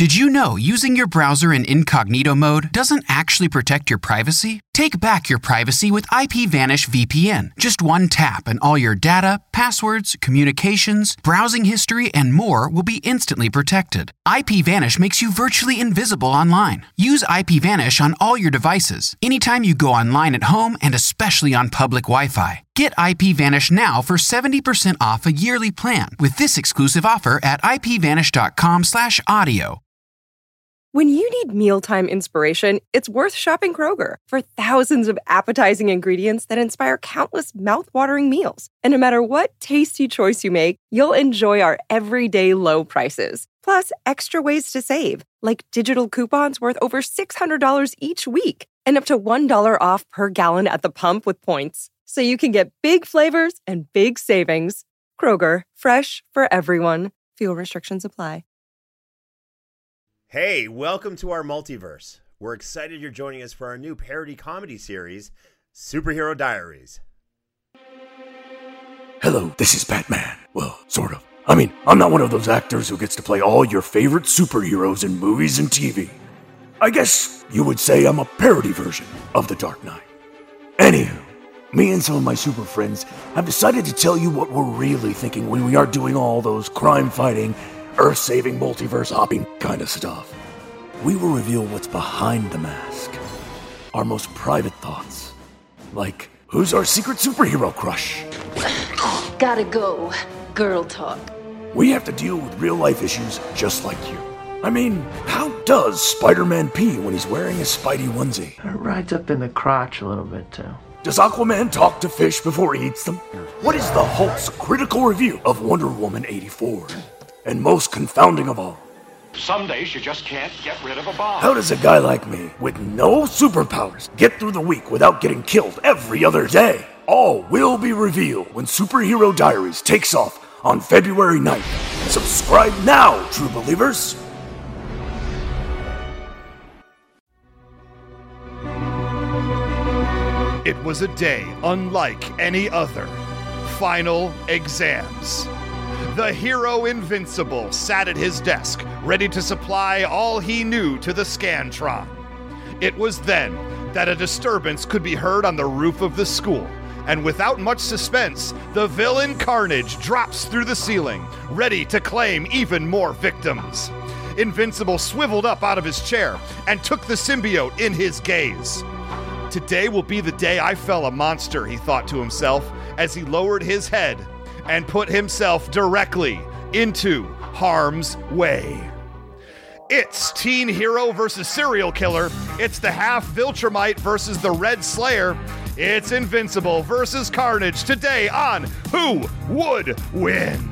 Did you know using your browser in incognito mode doesn't actually protect your privacy? Take back your privacy with IPVanish VPN. Just one tap and all your data, passwords, communications, browsing history, and more will be instantly protected. IPVanish makes you virtually invisible online. Use IPVanish on all your devices, anytime you go online at home and especially on public Wi-Fi. Get IPVanish now for 70% off a yearly plan with this exclusive offer at ipvanish.com/audio. When you need mealtime inspiration, it's worth shopping Kroger for thousands of appetizing ingredients that inspire countless mouth-watering meals. And no matter what tasty choice you make, you'll enjoy our everyday low prices. Plus, extra ways to save, like digital coupons worth over $600 each week and up to $1 off per gallon at the pump with points. So you can get big flavors and big savings. Kroger, fresh for everyone. Fuel restrictions apply. Hey, welcome to our multiverse. We're excited you're joining us for our new parody comedy series, Superhero Diaries. Hello, this is Batman. Well, sort of. I mean, I'm not one of those actors who gets to play all your favorite superheroes in movies and TV. I guess you would say I'm a parody version of The Dark Knight. Anywho, me and some of my super friends have decided to tell you what we're really thinking when we aren't doing all those crime-fighting, earth-saving, multiverse-hopping kind of stuff. We will reveal what's behind the mask. Our most private thoughts. Like, who's our secret superhero crush? Gotta go. Girl talk. We have to deal with real-life issues just like you. I mean, how does Spider-Man pee when he's wearing a Spidey onesie? It rides up in the crotch a little bit, too. Does Aquaman talk to fish before he eats them? What is the Hulk's critical review of Wonder Woman 84? And most confounding of all, some days you just can't get rid of a bomb. how does a guy like me, with no superpowers, get through the week without getting killed every other day? All will be revealed when Superhero Diaries takes off on February 9th. Subscribe now, true believers! It was a day unlike any other. Final exams. The hero Invincible sat at his desk, ready to supply all he knew to the Scantron. It was then that a disturbance could be heard on the roof of the school, and without much suspense, the villain Carnage drops through the ceiling, ready to claim even more victims. Invincible swiveled up out of his chair and took the symbiote in his gaze. Today will be the day I fell a monster, he thought to himself as he lowered his head and put himself directly into harm's way. It's Teen Hero versus Serial Killer. It's the Half Viltrumite versus the Red Slayer. It's Invincible versus Carnage today on Who Would Win?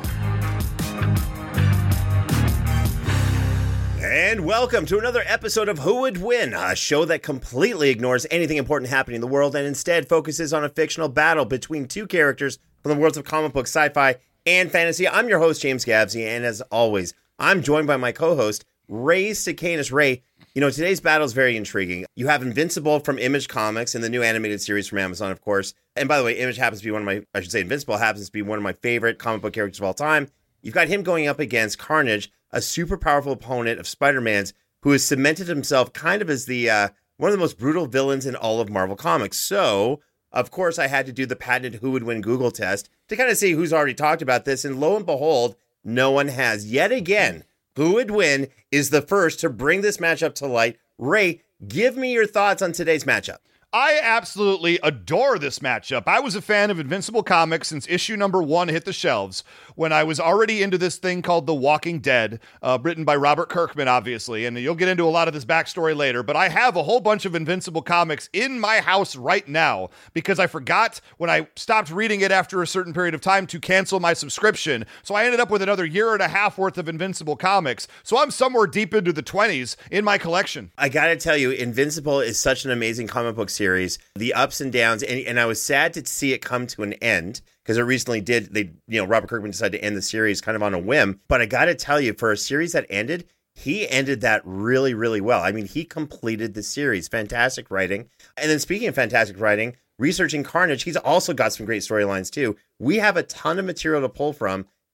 And welcome to another episode of Who Would Win, a show that completely ignores anything important happening in the world and instead focuses on a fictional battle between two characters from the worlds of comic book, sci-fi, and fantasy. I'm your host, James Gavsey, and as always, I'm joined by my co-host, Ray Sicanus. Ray, you know, today's battle is very intriguing. You have Invincible from Image Comics and the new animated series from Amazon, of course. And by the way, Image happens to be Invincible happens to be one of my favorite comic book characters of all time. You've got him going up against Carnage, a super powerful opponent of Spider-Man's, who has cemented himself kind of as the one of the most brutal villains in all of Marvel Comics. So, of course, I had to do the patented Who Would Win Google test to kind of see who's already talked about this. And lo and behold, no one has. Yet again, Who Would Win is the first to bring this matchup to light. Ray, give me your thoughts on today's matchup. I absolutely adore this matchup. I was a fan of Invincible Comics since issue number 1 hit the shelves, when I was already into this thing called The Walking Dead, written by Robert Kirkman, obviously, and you'll get into a lot of this backstory later, but I have a whole bunch of Invincible Comics in my house right now, because I forgot when I stopped reading it after a certain period of time to cancel my subscription, so I ended up with another year and a half worth of Invincible Comics, so I'm somewhere deep into the 20s in my collection. I gotta tell you, Invincible is such an amazing comic book series. The ups and downs, and I was sad to see it come to an end, because it recently did. Robert Kirkman decided to end the series kind of on a whim. But I got to tell you, for a series that ended, he ended that really, really well. I mean, he completed the series. Fantastic writing. And then speaking of fantastic writing, researching Carnage, he's also got some great storylines too. We have a ton of material to pull from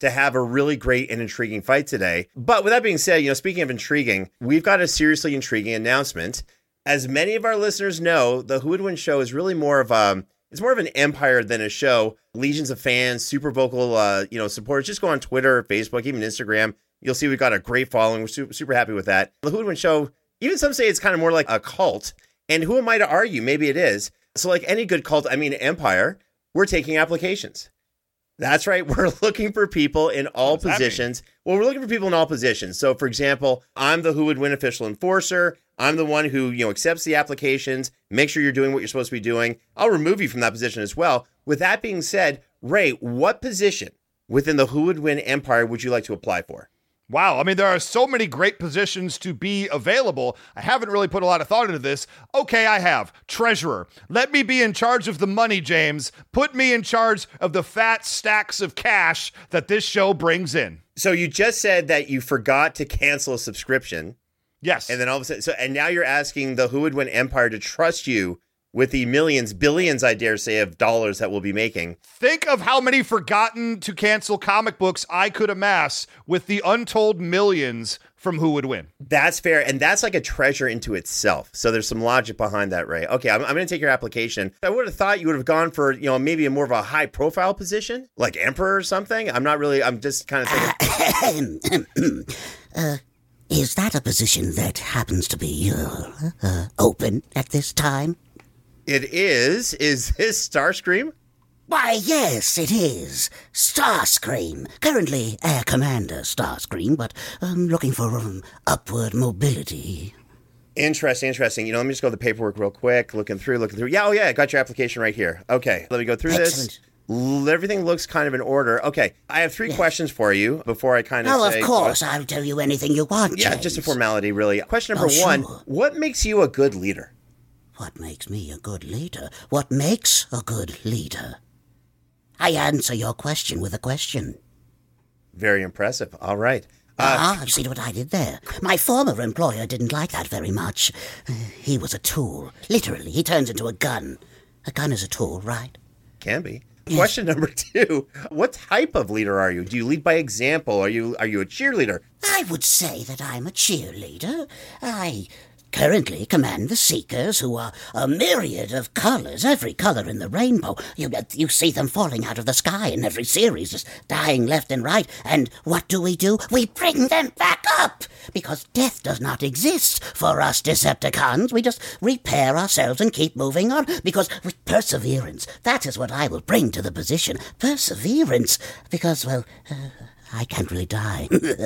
to have a really great and intriguing fight today. But with that being said, speaking of intriguing, we've got a seriously intriguing announcement. As many of our listeners know, the Who Would Win show is really more of it's more of an empire than a show. Legions of fans, super vocal, supporters. Just go on Twitter, Facebook, even Instagram. You'll see we've got a great following. We're super happy with that. The Who Would Win show, even some say it's kind of more like a cult. And who am I to argue? Maybe it is. So like any good cult, empire, we're taking applications. That's right. We're looking for people in all positions. Well, we're looking for people in all positions. So, for example, I'm the Who Would Win official enforcer. I'm the one who, accepts the applications, make sure you're doing what you're supposed to be doing. I'll remove you from that position as well. With that being said, Ray, what position within the Who Would Win empire would you like to apply for? Wow. There are so many great positions to be available. I haven't really put a lot of thought into this. Okay, I have. Treasurer. Let me be in charge of the money, James. Put me in charge of the fat stacks of cash that this show brings in. So you just said that you forgot to cancel a subscription. Yes. And then all of a sudden, and now you're asking the Who Would Win empire to trust you with the millions, billions, I dare say, of dollars that we'll be making. Think of how many forgotten to cancel comic books I could amass with the untold millions from Who Would Win. That's fair. And that's like a treasure into itself. So there's some logic behind that, Ray. Okay, I'm going to take your application. I would have thought you would have gone for, maybe a more of a high profile position, like emperor or something. I'm just kind of thinking. Is that a position that happens to be open at this time? It is. Is this Starscream? Why, yes, it is. Starscream. Currently Air Commander Starscream, but looking for upward mobility. Interesting. Let me just go to the paperwork real quick. Looking through. Yeah, I got your application right here. Okay, let me go through Excellent. this. Everything looks kind of in order. Okay, I have three questions for you before I kind of say... of course, I'll tell you anything you want, Yeah, James. just a formality, really. Question number one, what makes you a good leader? What makes me a good leader? What makes a good leader? I answer your question with a question. Very impressive. All right. See what I did there? My former employer didn't like that very much. He was a tool. Literally, he turns into a gun. A gun is a tool, right? Can be. Yes. Question number two, what type of leader are you? Do you lead by example? Are you a cheerleader? I would say that I'm a cheerleader. I currently command the Seekers, who are a myriad of colors, every color in the rainbow. You see them falling out of the sky in every series, just dying left and right. And what do? We bring them back up, because death does not exist for us Decepticons. We just repair ourselves and keep moving on, because with perseverance, that is what I will bring to the position. Perseverance, because, I can't really die.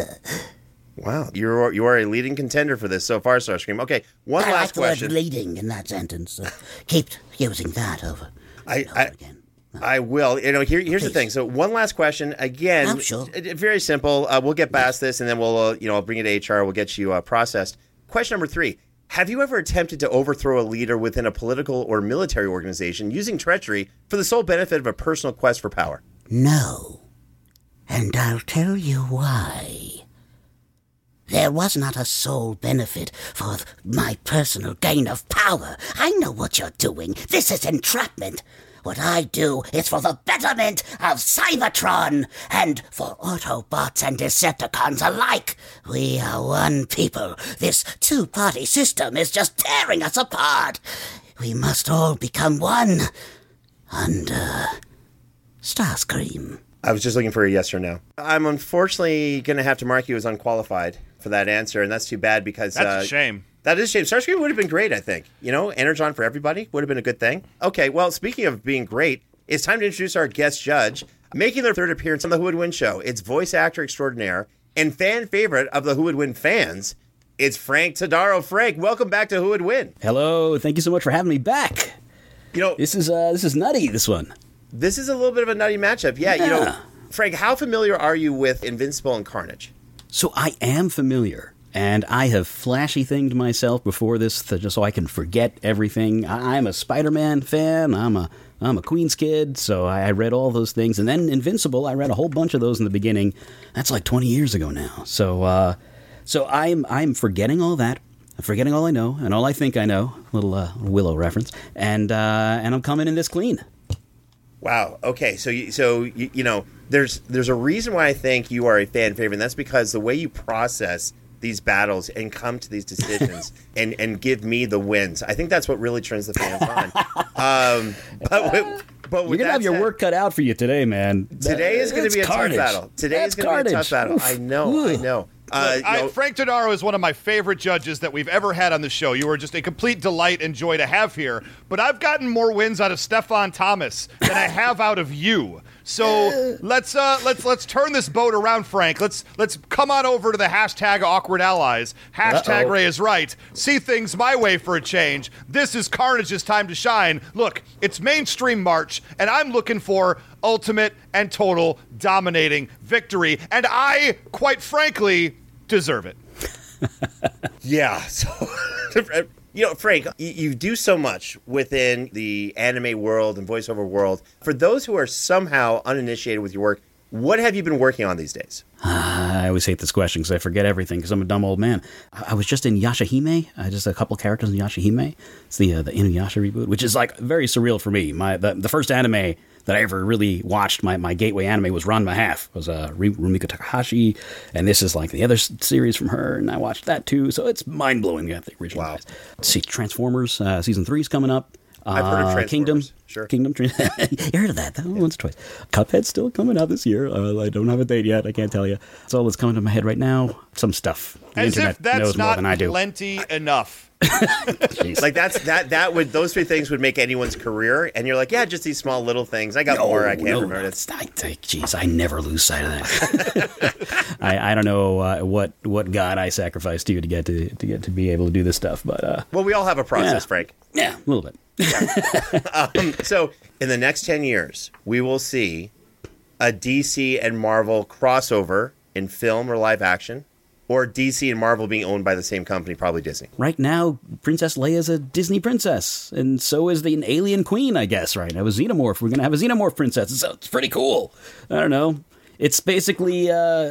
Wow, you are a leading contender for this so far, Starscream. Okay, one last question. I like the word leading in that sentence. So keep using that over again. I will. Here's the thing. So one last question. Again, I'm sure. Very simple. We'll get past this, and then we'll, I'll bring it to HR. We'll get you processed. Question number three. Have you ever attempted to overthrow a leader within a political or military organization using treachery for the sole benefit of a personal quest for power? No. And I'll tell you why. There was not a sole benefit for my personal gain of power. I know what you're doing. This is entrapment. What I do is for the betterment of Cybertron and for Autobots and Decepticons alike. We are one people. This two-party system is just tearing us apart. We must all become one under Starscream. I was just looking for a yes or no. I'm unfortunately going to have to mark you as unqualified for that answer, and that's too bad because... That's a shame. That is a shame. Starscream would have been great, I think. Energon for everybody would have been a good thing. Okay, well, speaking of being great, it's time to introduce our guest judge, making their third appearance on the Who Would Win show. It's voice actor extraordinaire and fan favorite of the Who Would Win fans. It's Frank Todaro. Frank, welcome back to Who Would Win. Hello, thank you so much for having me back. This is nutty, this one. This is a little bit of a nutty matchup. Yeah. Frank, how familiar are you with Invincible and Carnage? So I am familiar, and I have flashy thinged myself before this just so I can forget everything. I'm a Spider-Man fan. I'm a Queen's kid, so I read all those things. And then Invincible, I read a whole bunch of those in the beginning. That's like 20 years ago now. So I'm forgetting all that. I'm forgetting all I know, and all I think I know. Little Willow reference. And I'm coming in this clean. Wow. Okay. So there's a reason why I think you are a fan favorite, and that's because the way you process these battles and come to these decisions and give me the wins. I think that's what really turns the fans on. But you're gonna have your work cut out for you today, man. Today is going to be a tough battle. Today is going to be a tough battle. I know. Frank Todaro is one of my favorite judges that we've ever had on the show. You are just a complete delight and joy to have here. But I've gotten more wins out of Stefan Thomas than I have out of you. So let's turn this boat around, Frank. Let's come on over to the hashtag Awkward Allies. Hashtag Ray is right. See things my way for a change. This is Carnage's time to shine. Look, it's mainstream March, and I'm looking for ultimate and total dominating victory, and I, quite frankly, deserve it. Yeah. So, Frank, you do so much within the anime world and voiceover world. For those who are somehow uninitiated with your work, what have you been working on these days? I always hate this question because I forget everything because I'm a dumb old man. I was just in Yashahime, just a couple characters in Yashahime. It's the Inuyasha reboot, which is like very surreal for me. The first anime that I ever really watched, my gateway anime was Ranma Half. It was Rumiko Takahashi, and this is like the other series from her, and I watched that too. So it's mind-blowing, the original. Wow. Let's see, Transformers, season 3 is coming up. I've heard of Transformers. Kingdom. Sure. Kingdom. You heard of that? Once or twice. Cuphead's still coming out this year. I don't have a date yet. I can't tell you. That's all that's coming to my head right now. Some stuff. The As internet if that's knows more not than I do. plenty enough. Like that would those three things would make anyone's career, and you're like, yeah, just these small little things. I got more. I can't remember. Jeez, I never lose sight of that. I don't know what god I sacrificed to you to get to be able to do this stuff, but well, we all have a process, Frank. Yeah, a little bit. Yeah. So in the next 10 years, we will see a DC and Marvel crossover in film or live action, or DC and Marvel being owned by the same company, probably Disney. Right now, Princess Leia's a Disney princess, and so is an alien queen, I guess, right? Now, a xenomorph. We're going to have a xenomorph princess, so it's pretty cool. I don't know. It's basically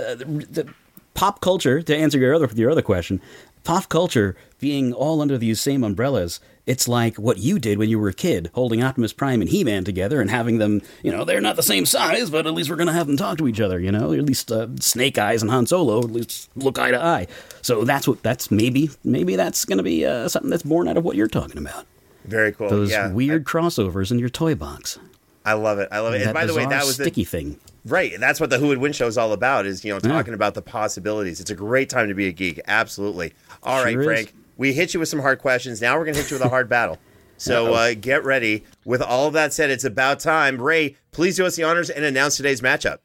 the pop culture, to answer your other question, pop culture being all under these same umbrellas. It's like what you did when you were a kid, holding Optimus Prime and He-Man together and having them, they're not the same size, but at least we're going to have them talk to each other, at least Snake Eyes and Han Solo at least look eye to eye. So that's maybe that's going to be something that's born out of what you're talking about. Very cool. Those weird crossovers in your toy box. I love it. And by the way, that was sticky thing. Right. And that's what the Who Would Win show is all about, is, talking about the possibilities. It's a great time to be a geek. Absolutely. All right, Frank. We hit you with some hard questions. Now we're going to hit you with a hard battle. So get ready. With all of that said, it's about time. Ray, please do us the honors and announce today's matchup.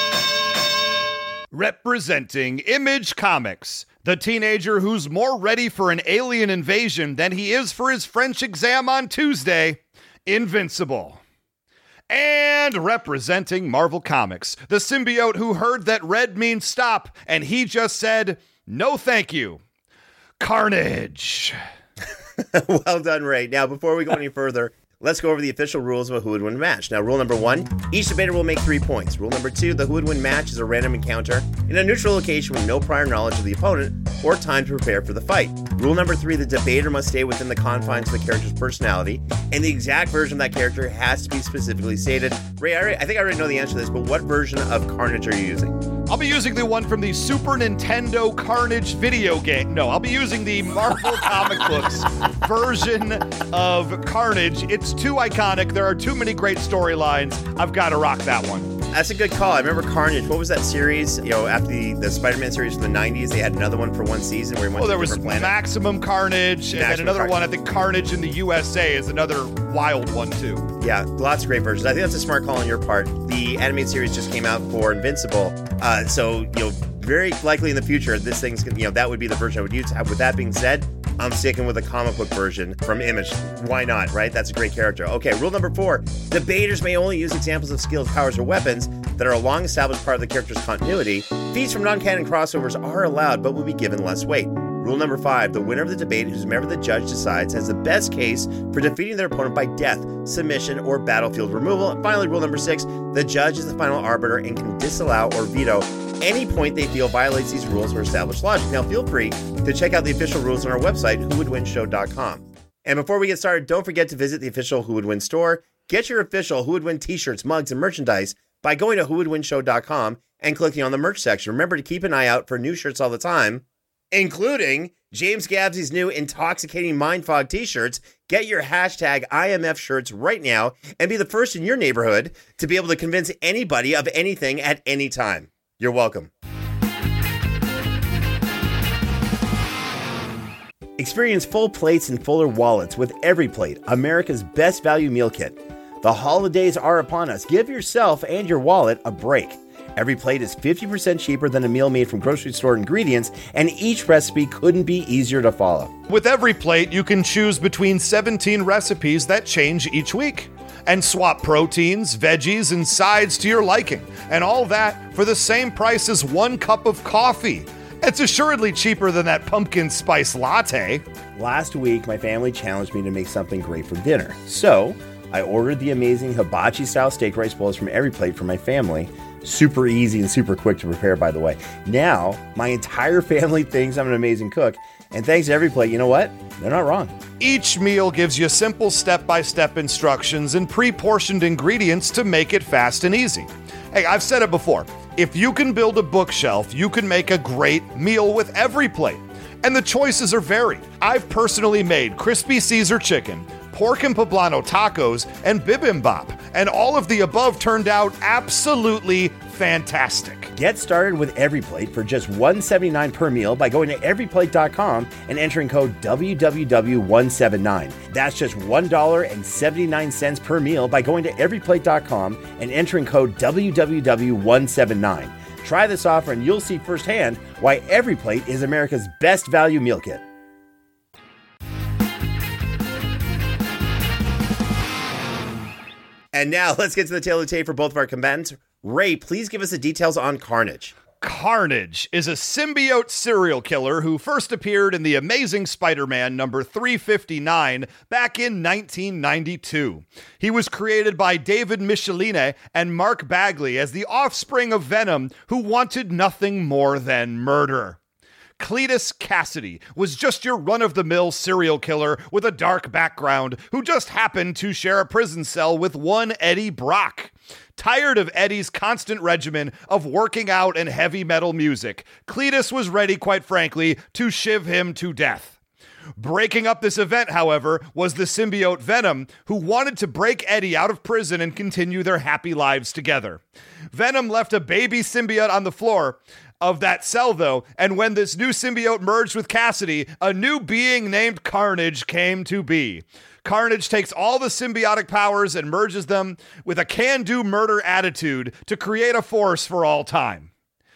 Representing Image Comics, the teenager who's more ready for an alien invasion than he is for his French exam on Tuesday, Invincible. And representing Marvel Comics, the symbiote who heard that red means stop, and he just said, no thank you, Carnage. Well done, Ray. Now, before we go any further, let's go over the official rules of a Who Would Win match. Now, rule number 1, each debater will make 3 points. Rule number 2, the Who Would Win match is a random encounter in a neutral location with no prior knowledge of the opponent or time to prepare for the fight. Rule number 3, the debater must stay within the confines of the character's personality, and the exact version of that character has to be specifically stated. Ray, I think I already know the answer to this, but what version of Carnage are you using? I'll be using the one from the Super Nintendo Carnage video game. No, I'll be using the Marvel comic books version of Carnage. It's too iconic. There are too many great storylines. I've got to rock that one. That's a good call. I remember Carnage. What was that series? After the Spider-Man series from the 90s, they had another one for one season where he went to a different planet. Maximum Carnage, and then another one, I think Carnage in the USA is another wild one, too. Yeah, lots of great versions. I think that's a smart call on your part. The animated series just came out for Invincible, so very likely in the future, this thing's that would be the version I would use. With that being said, I'm sticking with the comic book version from Image. Why not, right? That's a great character. Okay, rule number 4. Debaters may only use examples of skills, powers, or weapons that are a long-established part of the character's continuity. Feats from non-canon crossovers are allowed, but will be given less weight. Rule number 5. The winner of the debate, whomever the judge decides, has the best case for defeating their opponent by death, submission, or battlefield removal. And finally, rule number 6. The judge is the final arbiter and can disallow or veto any point they feel violates these rules or established logic. Now, feel free to check out the official rules on our website, whowouldwinshow.com. And before we get started, don't forget to visit the official Who Would Win store. Get your official Who Would Win t-shirts, mugs, and merchandise by going to whowouldwinshow.com and clicking on the merch section. Remember to keep an eye out for new shirts all the time, including James Gabsey's new Intoxicating Mindfog t-shirts. Get your hashtag IMF shirts right now and be the first in your neighborhood to be able to convince anybody of anything at any time. You're welcome. Experience full plates and fuller wallets with Every Plate, America's best value meal kit. The holidays are upon us. Give yourself and your wallet a break. Every Plate is 50% cheaper than a meal made from grocery store ingredients, and each recipe couldn't be easier to follow. With Every Plate, you can choose between 17 recipes that change each week and swap proteins, veggies, and sides to your liking, and all that for the same price as 1 cup of coffee. It's assuredly cheaper than that pumpkin spice latte. Last week, my family challenged me to make something great for dinner, so I ordered the amazing hibachi-style steak rice bowls from Every Plate for my family. Super easy and super quick to prepare, by the way. Now, my entire family thinks I'm an amazing cook, and thanks to Every Plate, you know what? They're not wrong. Each meal gives you simple step-by-step instructions and pre-portioned ingredients to make it fast and easy. Hey, I've said it before. If you can build a bookshelf, you can make a great meal with Every Plate. And the choices are varied. I've personally made crispy Caesar chicken, pork and poblano tacos, and bibimbap. And all of the above turned out absolutely fantastic. Get started with Every Plate for just $1.79 per meal by going to everyplate.com and entering code WWW179. That's just $1.79 per meal by going to everyplate.com and entering code WWW179. Try this offer and you'll see firsthand why Every Plate is America's best value meal kit. And now let's get to the tale of the tape for both of our combatants. Ray, please give us the details on Carnage. Carnage is a symbiote serial killer who first appeared in The Amazing Spider-Man number 359 back in 1992. He was created by David Michelinie and Mark Bagley as the offspring of Venom, who wanted nothing more than murder. Cletus Cassidy was just your run-of-the-mill serial killer with a dark background who just happened to share a prison cell with one Eddie Brock. Tired of Eddie's constant regimen of working out and heavy metal music, Cletus was ready, quite frankly, to shiv him to death. Breaking up this event, however, was the symbiote Venom, who wanted to break Eddie out of prison and continue their happy lives together. Venom left a baby symbiote on the floor of that cell, though, and when this new symbiote merged with Cassidy, a new being named Carnage came to be. Carnage takes all the symbiotic powers and merges them with a can-do murder attitude to create a force for all time.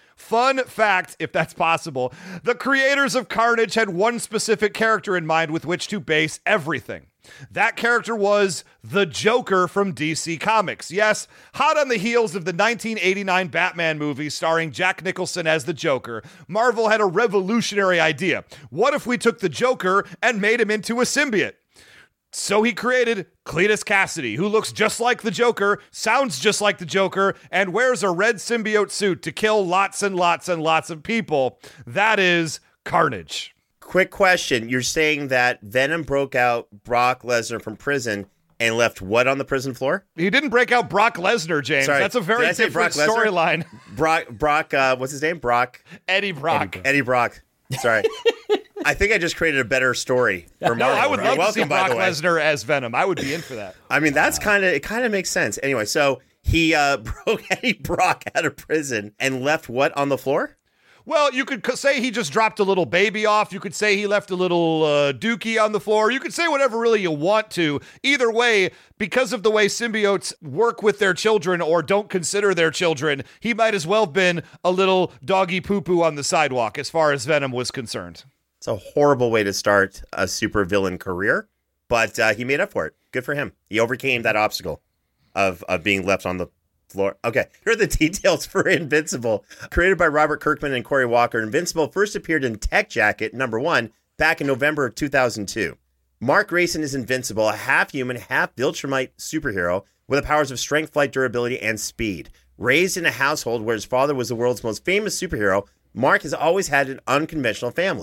Fun fact, if that's possible, the creators of Carnage had one specific character in mind with which to base everything. That character was the Joker from DC Comics. Yes, hot on the heels of the 1989 Batman movie starring Jack Nicholson as the Joker, Marvel had a revolutionary idea. What if we took the Joker and made him into a symbiote? So he created Cletus Cassidy, who looks just like the Joker, sounds just like the Joker, and wears a red symbiote suit to kill lots and lots and lots of people. That is Carnage. Quick question. You're saying that Venom broke out Brock Lesnar from prison and left what on the prison floor? He didn't break out Brock Lesnar, James. Sorry, that's a very different storyline. Brock, what's his name? Eddie Brock. Eddie Brock. Sorry. I think I just created a better story for Marvel. No, I would love to see Brock Lesnar as Venom. I would be in for that. I mean, it kind of makes sense. Anyway, so he broke Eddie Brock out of prison and left what on the floor? Well, you could say he just dropped a little baby off. You could say he left a little dookie on the floor. You could say whatever really you want to. Either way, because of the way symbiotes work with their children or don't consider their children, he might as well have been a little doggy poo-poo on the sidewalk as far as Venom was concerned. It's a horrible way to start a supervillain career, but he made up for it. Good for him. He overcame that obstacle of being left on the floor. Okay, here are the details for Invincible. Created by Robert Kirkman and Corey Walker, Invincible first appeared in Tech Jacket #1 back in November of 2002. Mark Grayson is Invincible, a half-human, half-Viltrumite superhero with the powers of strength, flight, durability, and speed. Raised in a household where his father was the world's most famous superhero, Mark has always had an unconventional family.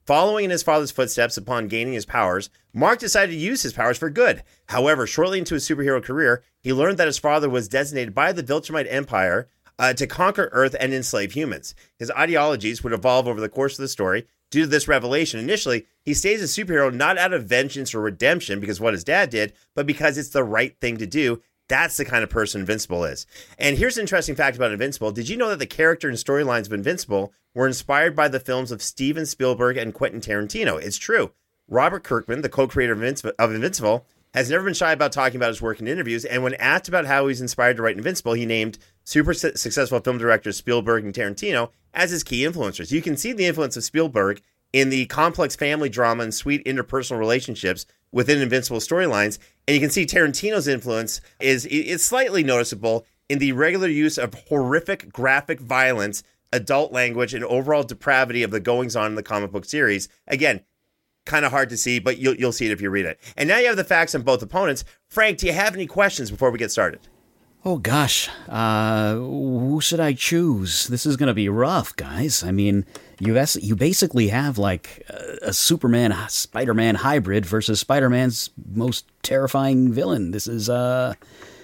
Following in his father's footsteps upon gaining his powers, Mark decided to use his powers for good. However, shortly into his superhero career, he learned that his father was designated by the Viltrumite Empire to conquer Earth and enslave humans. His ideologies would evolve over the course of the story. Due to this revelation, initially, he stays a superhero not out of vengeance or redemption because of what his dad did, but because it's the right thing to do. That's the kind of person Invincible is. And here's an interesting fact about Invincible. Did you know that the character and storylines of Invincible were inspired by the films of Steven Spielberg and Quentin Tarantino? It's true. Robert Kirkman, the co-creator of Invincible, has never been shy about talking about his work in interviews, and when asked about how he's inspired to write Invincible, he named super successful film directors Spielberg and Tarantino as his key influencers. You can see the influence of Spielberg in the complex family drama and sweet interpersonal relationships within Invincible storylines, and you can see Tarantino's influence is slightly noticeable in the regular use of horrific graphic violence, adult language, and overall depravity of the goings-on in the comic book series. Again, kind of hard to see, but you'll see it if you read it. And now you have the facts on both opponents. Frank, do you have any questions before we get started? Oh, gosh. Who should I choose? This is going to be rough, guys. I mean, you basically have like a Superman, Spider-Man hybrid versus Spider-Man's most terrifying villain. This is, got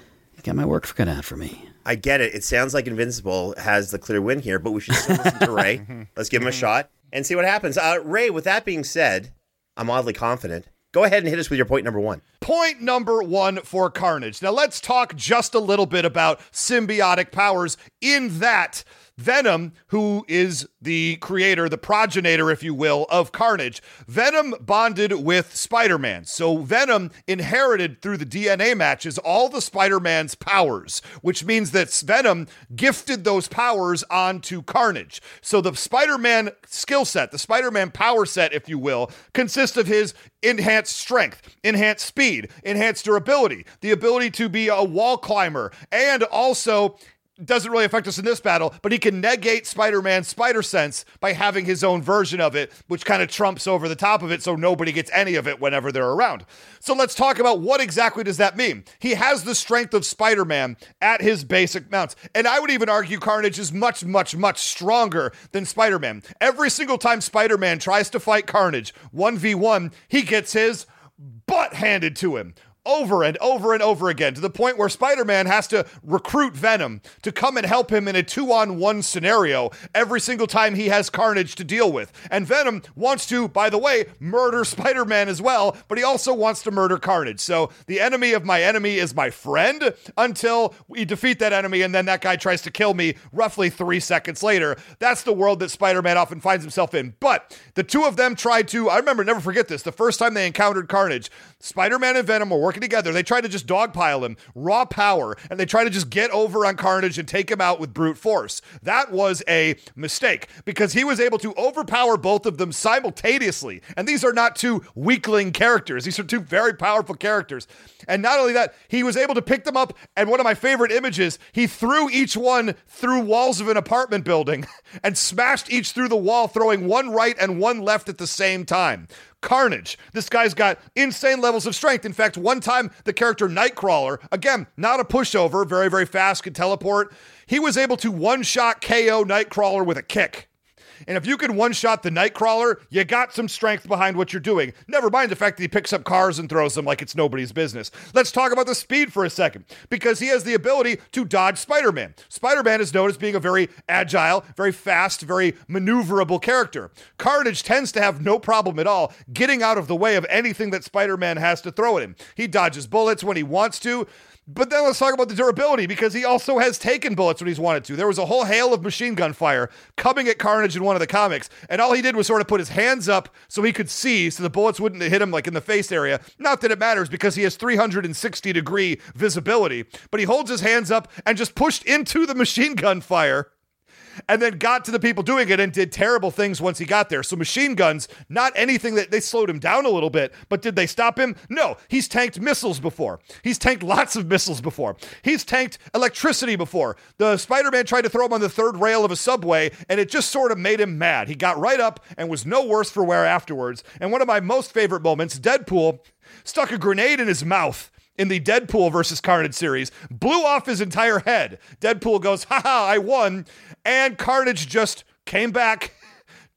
my work cut out for me. I get it. It sounds like Invincible has the clear win here, but we should still listen to Ray. Let's give him a shot and see what happens. Ray, with that being said, I'm oddly confident. Go ahead and hit us with your point number one. Point number one for Carnage. Now let's talk just a little bit about symbiotic powers in that Venom, who is the creator, the progenitor, if you will, of Carnage, Venom bonded with Spider-Man. So Venom inherited through the DNA matches all the Spider-Man's powers, which means that Venom gifted those powers onto Carnage. So the Spider-Man skill set, the Spider-Man power set, if you will, consists of his enhanced strength, enhanced speed, enhanced durability, the ability to be a wall climber, and also doesn't really affect us in this battle, but he can negate Spider-Man's spider sense by having his own version of it, which kind of trumps over the top of it so nobody gets any of it whenever they're around. So let's talk about what exactly does that mean. He has the strength of Spider-Man at his basic mounts, and I would even argue Carnage is much, much, much stronger than Spider-Man. Every single time Spider-Man tries to fight Carnage 1v1, he gets his butt handed to him. Over and over and over again, to the point where Spider-Man has to recruit Venom to come and help him in a 2-on-1 scenario every single time he has Carnage to deal with. And Venom wants to, by the way, murder Spider-Man as well, but he also wants to murder Carnage. So the enemy of my enemy is my friend until we defeat that enemy, and then that guy tries to kill me roughly 3 seconds later. That's the world that Spider-Man often finds himself in. But the two of them tried to, I remember, never forget this, the first time they encountered Carnage, Spider-Man and Venom were working together. They tried to just dogpile him, raw power, and they tried to just get over on Carnage and take him out with brute force. That was a mistake because he was able to overpower both of them simultaneously. And these are not two weakling characters. These are two very powerful characters. And not only that, he was able to pick them up, and one of my favorite images, he threw each one through walls of an apartment building and smashed each through the wall, throwing one right and one left at the same time. Carnage. This guy's got insane levels of strength. In fact, one time the character Nightcrawler, again, not a pushover, very, very fast, could teleport. He was able to one-shot KO Nightcrawler with a kick. And if you can one-shot the Nightcrawler, you got some strength behind what you're doing. Never mind the fact that he picks up cars and throws them like it's nobody's business. Let's talk about the speed for a second, because he has the ability to dodge Spider-Man. Spider-Man is known as being a very agile, very fast, very maneuverable character. Carnage tends to have no problem at all getting out of the way of anything that Spider-Man has to throw at him. He dodges bullets when he wants to. But then let's talk about the durability, because he also has taken bullets when he's wanted to. There was a whole hail of machine gun fire coming at Carnage in one of the comics, and all he did was sort of put his hands up so he could see, so the bullets wouldn't hit him like in the face area. Not that it matters, because he has 360-degree visibility, but he holds his hands up and just pushed into the machine gun fire and then got to the people doing it and did terrible things once he got there. So machine guns, not anything that they slowed him down a little bit, but did they stop him? No. He's tanked missiles before. He's tanked lots of missiles before. He's tanked electricity before. The Spider-Man tried to throw him on the third rail of a subway, and it just sort of made him mad. He got right up and was no worse for wear afterwards. And one of my most favorite moments, Deadpool stuck a grenade in his mouth in the Deadpool versus Carnage series, blew off his entire head. Deadpool goes, haha, I won. And Carnage just came back,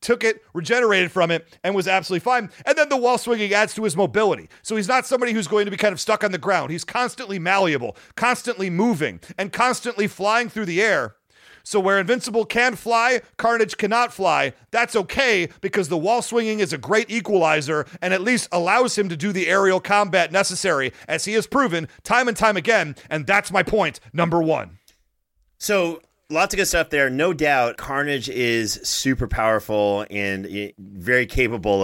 took it, regenerated from it, and was absolutely fine. And then the wall swinging adds to his mobility. So he's not somebody who's going to be kind of stuck on the ground. He's constantly malleable, constantly moving, and constantly flying through the air. So where Invincible can fly, Carnage cannot fly. That's okay, because the wall swinging is a great equalizer and at least allows him to do the aerial combat necessary, as he has proven time and time again. And that's my point number 1. So lots of good stuff there. No doubt Carnage is super powerful and very capable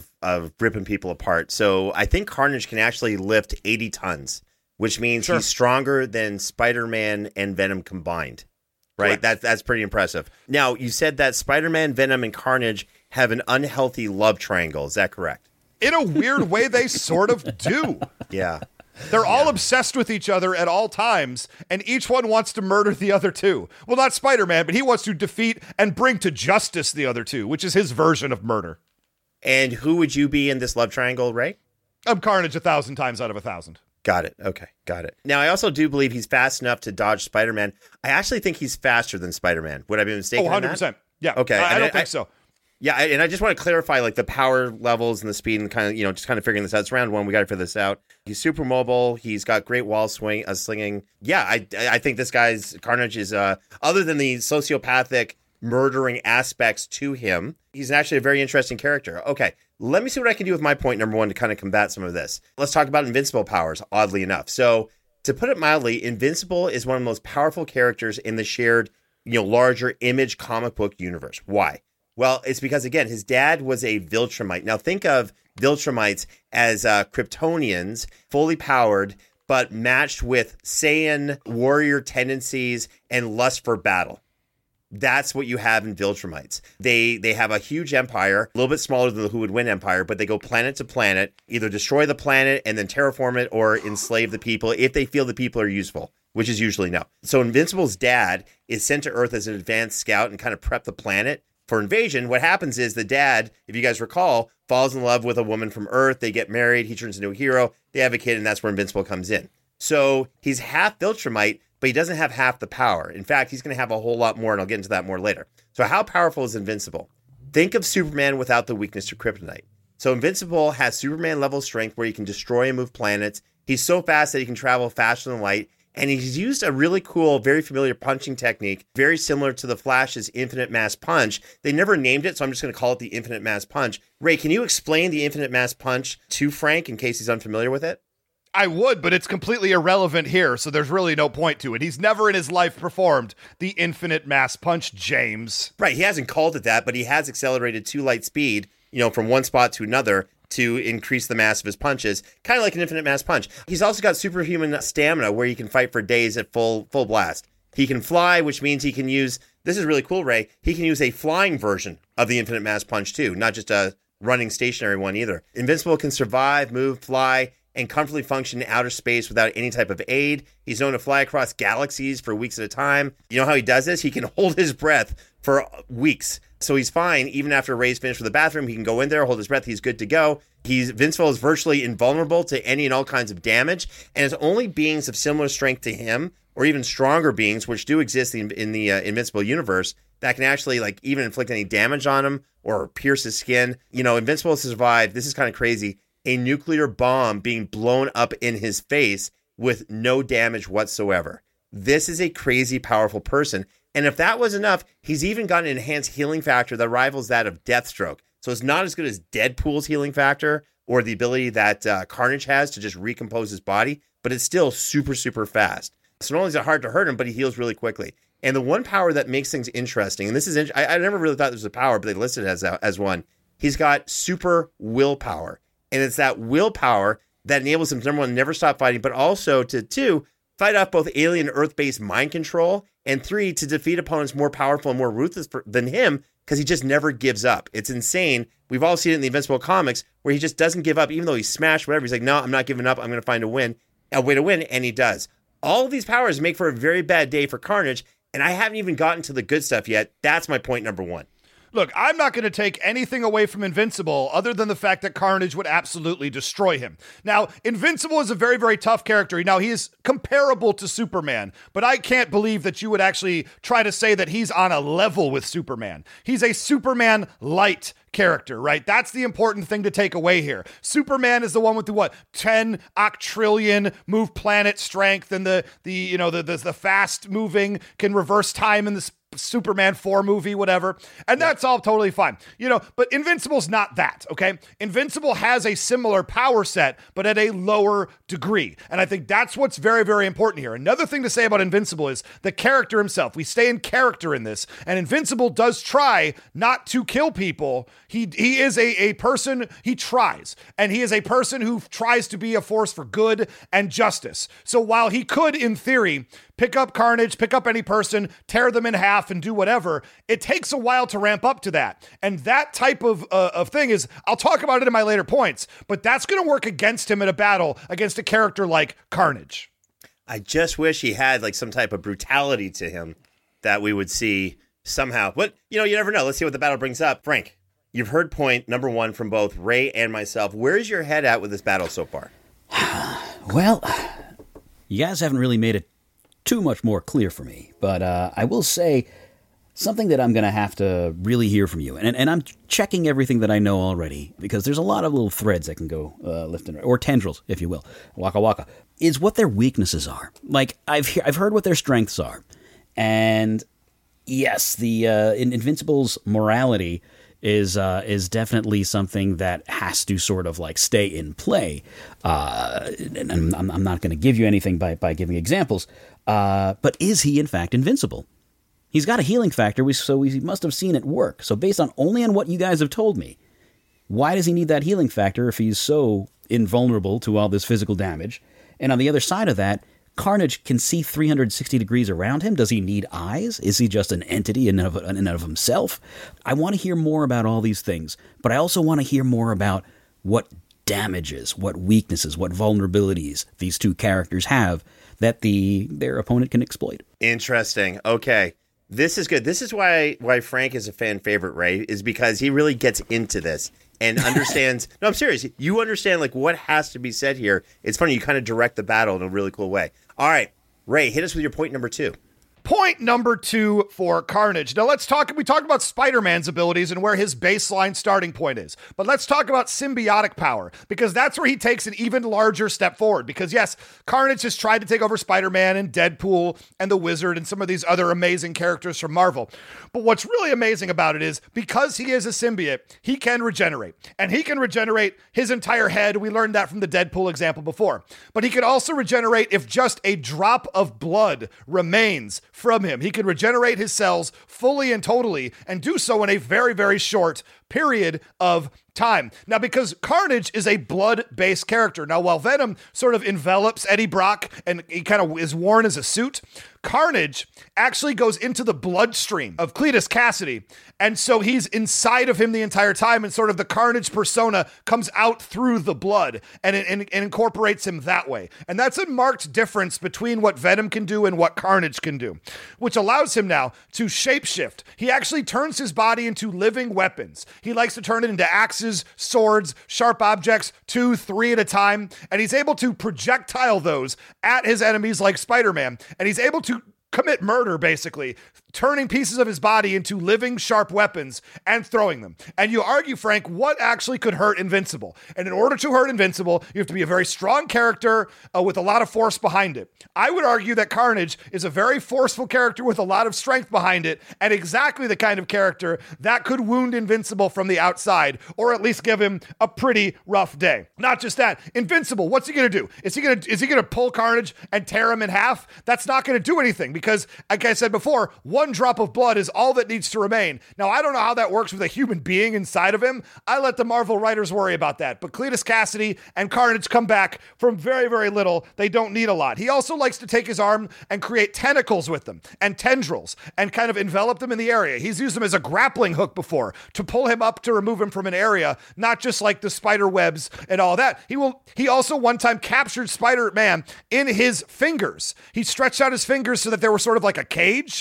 of ripping people apart. So I think Carnage can actually lift 80 tons, which means he's stronger than Spider-Man and Venom combined. Right? That's pretty impressive. Now, you said that Spider-Man, Venom, and Carnage have an unhealthy love triangle. Is that correct? In a weird way, they sort of do. Yeah. They're all obsessed with each other at all times, and each one wants to murder the other two. Well, not Spider-Man, but he wants to defeat and bring to justice the other two, which is his version of murder. And who would you be in this love triangle, Ray? I'm Carnage 1,000 times out of 1,000. Got it. Okay, got it. Now, I also do believe he's fast enough to dodge Spider-Man. I actually think he's faster than Spider-Man. Would I be mistaken? 100%. Yeah. Okay. I don't think so. Yeah, and I just want to clarify, like, the power levels and the speed and kind of, just kind of figuring this out. It's round 1. We got to figure this out. He's super mobile. He's got great wall slinging. Yeah, I think this guy's Carnage is, other than the sociopathic murdering aspects to him, he's actually a very interesting character. Okay, let me see what I can do with my point number 1 to kind of combat some of this. Let's talk about Invincible powers, oddly enough. So, to put it mildly, Invincible is one of the most powerful characters in the shared, larger Image comic book universe. Why? Well, it's because, again, his dad was a Viltrumite. Now, think of Viltrumites as Kryptonians, fully powered, but matched with Saiyan warrior tendencies and lust for battle. That's what you have in Viltrumites. They have a huge empire, a little bit smaller than the Who Would Win empire, but they go planet to planet, either destroy the planet and then terraform it or enslave the people if they feel the people are useful, which is usually no. So Invincible's dad is sent to Earth as an advanced scout and kind of prep the planet for invasion. What happens is the dad, if you guys recall, falls in love with a woman from Earth. They get married. He turns into a hero. They have a kid, and that's where Invincible comes in. So he's half Viltrumite, but he doesn't have half the power. In fact, he's going to have a whole lot more, and I'll get into that more later. So how powerful is Invincible? Think of Superman without the weakness to kryptonite. So Invincible has Superman-level strength where he can destroy and move planets. He's so fast that he can travel faster than light. And he's used a really cool, very familiar punching technique, very similar to the Flash's Infinite Mass Punch. They never named it, so I'm just going to call it the Infinite Mass Punch. Ray, can you explain the Infinite Mass Punch to Frank in case he's unfamiliar with it? I would, but it's completely irrelevant here, so there's really no point to it. He's never in his life performed the Infinite Mass Punch, James. Right, he hasn't called it that, but he has accelerated to light speed, from one spot to another, to increase the mass of his punches, kind of like an Infinite Mass Punch. He's also got superhuman stamina where he can fight for days at full blast. He can fly, which means he can use, this is really cool, Ray, he can use a flying version of the Infinite Mass Punch too, not just a running stationary one either. Invincible can survive, move, fly, and comfortably function in outer space without any type of aid. He's known to fly across galaxies for weeks at a time. You know how he does this? He can hold his breath for weeks. So he's fine. Even after Ray's finished with the bathroom, he can go in there, hold his breath. He's good to go. Invincible is virtually invulnerable to any and all kinds of damage. And it's only beings of similar strength to him, or even stronger beings, which do exist in the Invincible universe, that can actually even inflict any damage on him or pierce his skin. Invincible survived. This is kind of crazy. A nuclear bomb being blown up in his face with no damage whatsoever. This is a crazy powerful person. And if that was enough, he's even got an enhanced healing factor that rivals that of Deathstroke. So it's not as good as Deadpool's healing factor or the ability that Carnage has to just recompose his body, but it's still super, super fast. So not only is it hard to hurt him, but he heals really quickly. And the one power that makes things interesting, and this is, I never really thought this was a power, but they listed it as one. He's got super willpower. And it's that willpower that enables him to, number one, never stop fighting, but also to, two, fight off both alien Earth-based mind control, and three, to defeat opponents more powerful and more ruthless than him, because he just never gives up. It's insane. We've all seen it in the Invincible comics, where he just doesn't give up, even though he's smashed, whatever. He's like, no, I'm not giving up. I'm going to find a way to win, and he does. All of these powers make for a very bad day for Carnage, and I haven't even gotten to the good stuff yet. That's my point number 1. Look, I'm not going to take anything away from Invincible other than the fact that Carnage would absolutely destroy him. Now, Invincible is a very, very tough character. Now, he is comparable to Superman, but I can't believe that you would actually try to say that he's on a level with Superman. He's a Superman light character, right? That's the important thing to take away here. Superman is the one with the 10 octrillion move planet strength and the fast moving, can reverse time in the Superman 4 movie, whatever. And that's all totally fine. But Invincible's not that, okay? Invincible has a similar power set, but at a lower degree. And I think that's what's very, very important here. Another thing to say about Invincible is the character himself. We stay in character in this, and Invincible does try not to kill people. He is a person, he tries, and he is a person who tries to be a force for good and justice. So while he could, in theory, pick up Carnage, pick up any person, tear them in half and do whatever, it takes a while to ramp up to that. And that type of thing is, I'll talk about it in my later points, but that's going to work against him in a battle against a character like Carnage. I just wish he had like some type of brutality to him that we would see somehow. But, you never know. Let's see what the battle brings up. Frank, you've heard point number 1 from both Ray and myself. Where's your head at with this battle so far? Well, you guys haven't really made it too much more clear for me, but I will say something that I'm going to have to really hear from you, and I'm checking everything that I know already, because there's a lot of little threads that can go lifting, or tendrils, if you will, waka waka, is what their weaknesses are. Like, I've heard what their strengths are, and yes, the Invincible's morality is definitely something that has to sort of like stay in play. And I'm not going to give you anything by giving examples. But is he in fact invincible? He's got a healing factor, so we must have seen it work. So based on only on what you guys have told me, why does he need that healing factor if he's so invulnerable to all this physical damage? And on the other side of that, Carnage can see 360 degrees around him. Does he need eyes? Is he just an entity in and of himself? I want to hear more about all these things, but I also want to hear more about what damages, what weaknesses, what vulnerabilities these two characters have that their opponent can exploit. Interesting. Okay. This is good. This is why Frank is a fan favorite, Ray, is because he really gets into this and understands. No, I'm serious. You understand like what has to be said here. It's funny. You kind of direct the battle in a really cool way. All right, Ray, hit us with your point number 2. Point number 2 for Carnage. Now we talked about Spider-Man's abilities and where his baseline starting point is. But let's talk about symbiotic power, because that's where he takes an even larger step forward. Because yes, Carnage has tried to take over Spider-Man and Deadpool and the Wizard and some of these other amazing characters from Marvel. But what's really amazing about it is because he is a symbiote, he can regenerate. And he can regenerate his entire head. We learned that from the Deadpool example before. But he can also regenerate if just a drop of blood remains from him. He can regenerate his cells fully and totally and do so in a very, very short period of time. Now, because Carnage is a blood-based character. Now, while Venom sort of envelops Eddie Brock and he kind of is worn as a suit, Carnage actually goes into the bloodstream of Cletus Cassidy. And so he's inside of him the entire time, and sort of the Carnage persona comes out through the blood and incorporates him that way. And that's a marked difference between what Venom can do and what Carnage can do, which allows him now to shapeshift. He actually turns his body into living weapons. He likes to turn it into axes, swords, sharp objects, 2, 3 at a time, and he's able to projectile those at his enemies like Spider-Man, and he's able to commit murder, basically, turning pieces of his body into living, sharp weapons and throwing them. And you argue, Frank, what actually could hurt Invincible? And in order to hurt Invincible, you have to be a very strong character with a lot of force behind it. I would argue that Carnage is a very forceful character with a lot of strength behind it, and exactly the kind of character that could wound Invincible from the outside, or at least give him a pretty rough day. Not just that, Invincible, what's he going to do? Is he going to pull Carnage and tear him in half? That's not going to do anything, because, like I said before, one drop of blood is all that needs to remain. Now, I don't know how that works with a human being inside of him. I let the Marvel writers worry about that. But Cletus Cassidy and Carnage come back from very, very little. They don't need a lot. He also likes to take his arm and create tentacles with them and tendrils and kind of envelop them in the area. He's used them as a grappling hook before to pull him up to remove him from an area, not just like the spider webs and all that. He also one time captured Spider-Man in his fingers. He stretched out his fingers so that they were sort of like a cage, put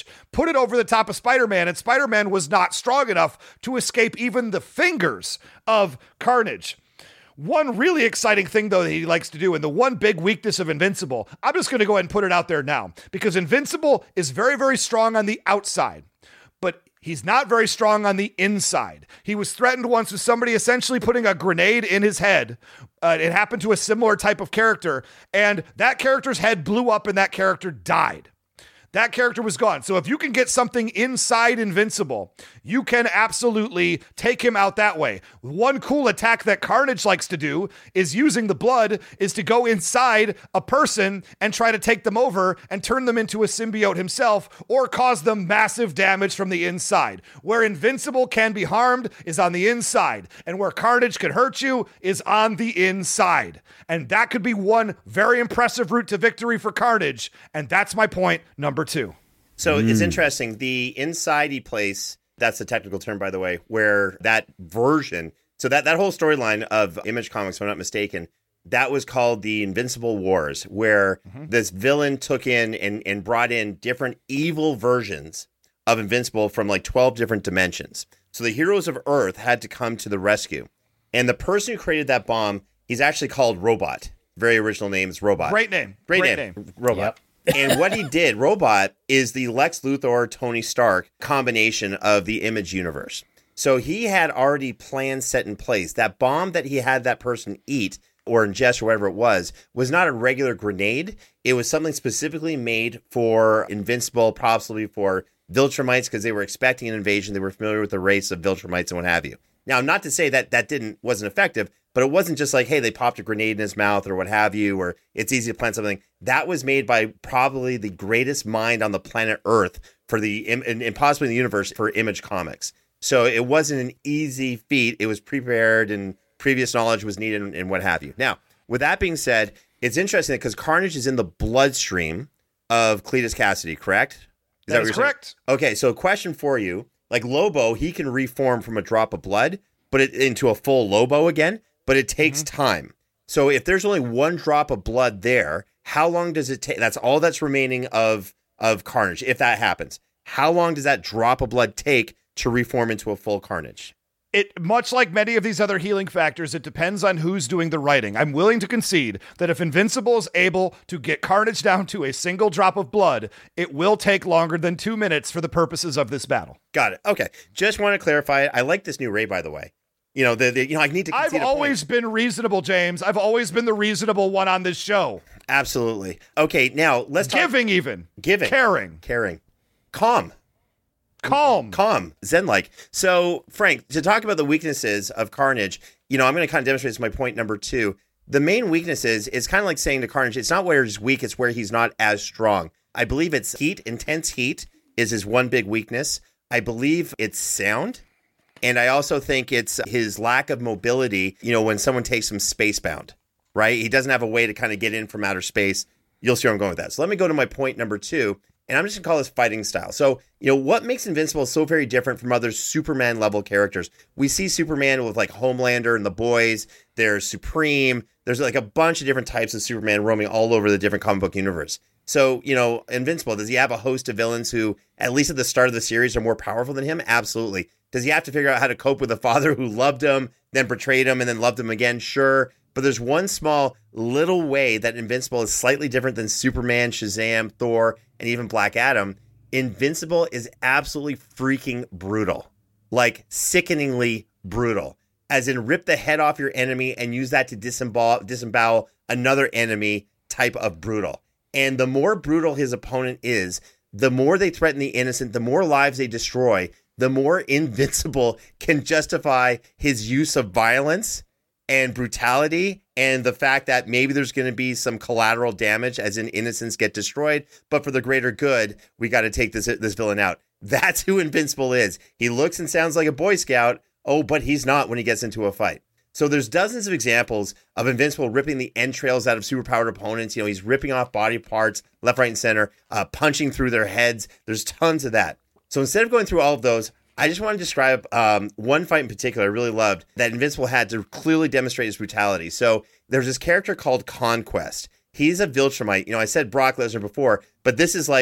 put it over the top of Spider-Man, and Spider-Man was not strong enough to escape even the fingers of Carnage. One really exciting thing, though, that he likes to do, and the one big weakness of Invincible, I'm just going to go ahead and put it out there now, because Invincible is very, very strong on the outside, but he's not very strong on the inside. He was threatened once with somebody essentially putting a grenade in his head. It happened to a similar type of character, and that character's head blew up and that character died. That character was gone. So if you can get something inside Invincible, you can absolutely take him out that way. One cool attack that Carnage likes to do is using the blood is to go inside a person and try to take them over and turn them into a symbiote himself or cause them massive damage from the inside. Where Invincible can be harmed is on the inside, and where Carnage could hurt you is on the inside. And that could be one very impressive route to victory for Carnage, and that's my point number 2. So it's interesting. The insidey place, that's the technical term, by the way, where that version, so that whole storyline of Image Comics, if I'm not mistaken, that was called the Invincible Wars, where this villain took in and brought in different evil versions of Invincible from like 12 different dimensions. So the heroes of Earth had to come to the rescue. And the person who created that bomb, he's actually called Robot. Very original name is Robot. Great name. Great name. Robot. Yep. And what he did, Robot, is the Lex Luthor, Tony Stark combination of the Image universe. So he had already plans set in place. That bomb that he had that person eat or ingest or whatever it was not a regular grenade. It was something specifically made for Invincible, possibly for Viltrumites, because they were expecting an invasion. They were familiar with the race of Viltrumites and what have you. Now, not to say that wasn't effective, but it wasn't just like, hey, they popped a grenade in his mouth or what have you, or it's easy to plant something. That was made by probably the greatest mind on the planet Earth for and possibly in the universe for Image Comics. So it wasn't an easy feat. It was prepared and previous knowledge was needed and what have you. Now, with that being said, it's interesting because Carnage is in the bloodstream of Cletus Cassidy, correct? That is correct. Okay, so a question for you. Like Lobo, he can reform from a drop of blood, but into a full Lobo again, but it takes time. So if there's only one drop of blood there, how long does it take? That's all that's remaining of Carnage, if that happens. How long does that drop of blood take to reform into a full Carnage? It, much like many of these other healing factors, it depends on who's doing the writing. I'm willing to concede that if Invincible is able to get Carnage down to a single drop of blood, it will take longer than 2 minutes for the purposes of this battle. Got it. Okay. Just want to clarify it. I like this new Ray, by the way. I need to concede I've always been reasonable, James. I've always been the reasonable one on this show. Absolutely. Okay, now let's talk. Giving. Caring. Calm. Zen-like. So, Frank, to talk about the weaknesses of Carnage, I'm going to kind of demonstrate this in my point number 2. The main weakness is kind of like saying to Carnage, it's not where he's weak, it's where he's not as strong. I believe it's heat. Intense heat is his one big weakness. I believe it's sound. And I also think it's his lack of mobility, when someone takes him spacebound, right? He doesn't have a way to kind of get in from outer space. You'll see where I'm going with that. So let me go to my point number 2. And I'm just going to call this fighting style. So, what makes Invincible so very different from other Superman-level characters? We see Superman with, like, Homelander and the boys. There's Supreme. There's, like, a bunch of different types of Superman roaming all over the different comic book universe. So, Invincible, does he have a host of villains who, at least at the start of the series, are more powerful than him? Absolutely. Does he have to figure out how to cope with a father who loved him, then betrayed him, and then loved him again? Sure. But there's one small little way that Invincible is slightly different than Superman, Shazam, Thor, and even Black Adam. Invincible is absolutely freaking brutal. Like, sickeningly brutal. As in, rip the head off your enemy and use that to disembowel another enemy type of brutal. And the more brutal his opponent is, the more they threaten the innocent, the more lives they destroy, the more Invincible can justify his use of violence and brutality and the fact that maybe there's going to be some collateral damage as in innocents get destroyed, but for the greater good, we got to take this villain out. That's who Invincible is. He looks and sounds like a Boy Scout. Oh, but he's not when he gets into a fight. So there's dozens of examples of Invincible ripping the entrails out of superpowered opponents. He's ripping off body parts left, right, and center, punching through their heads. There's tons of that. So instead of going through all of those, I just want to describe one fight in particular I really loved that Invincible had to clearly demonstrate his brutality. So there's this character called Conquest. He's a Viltrumite. I said Brock Lesnar before, but this is like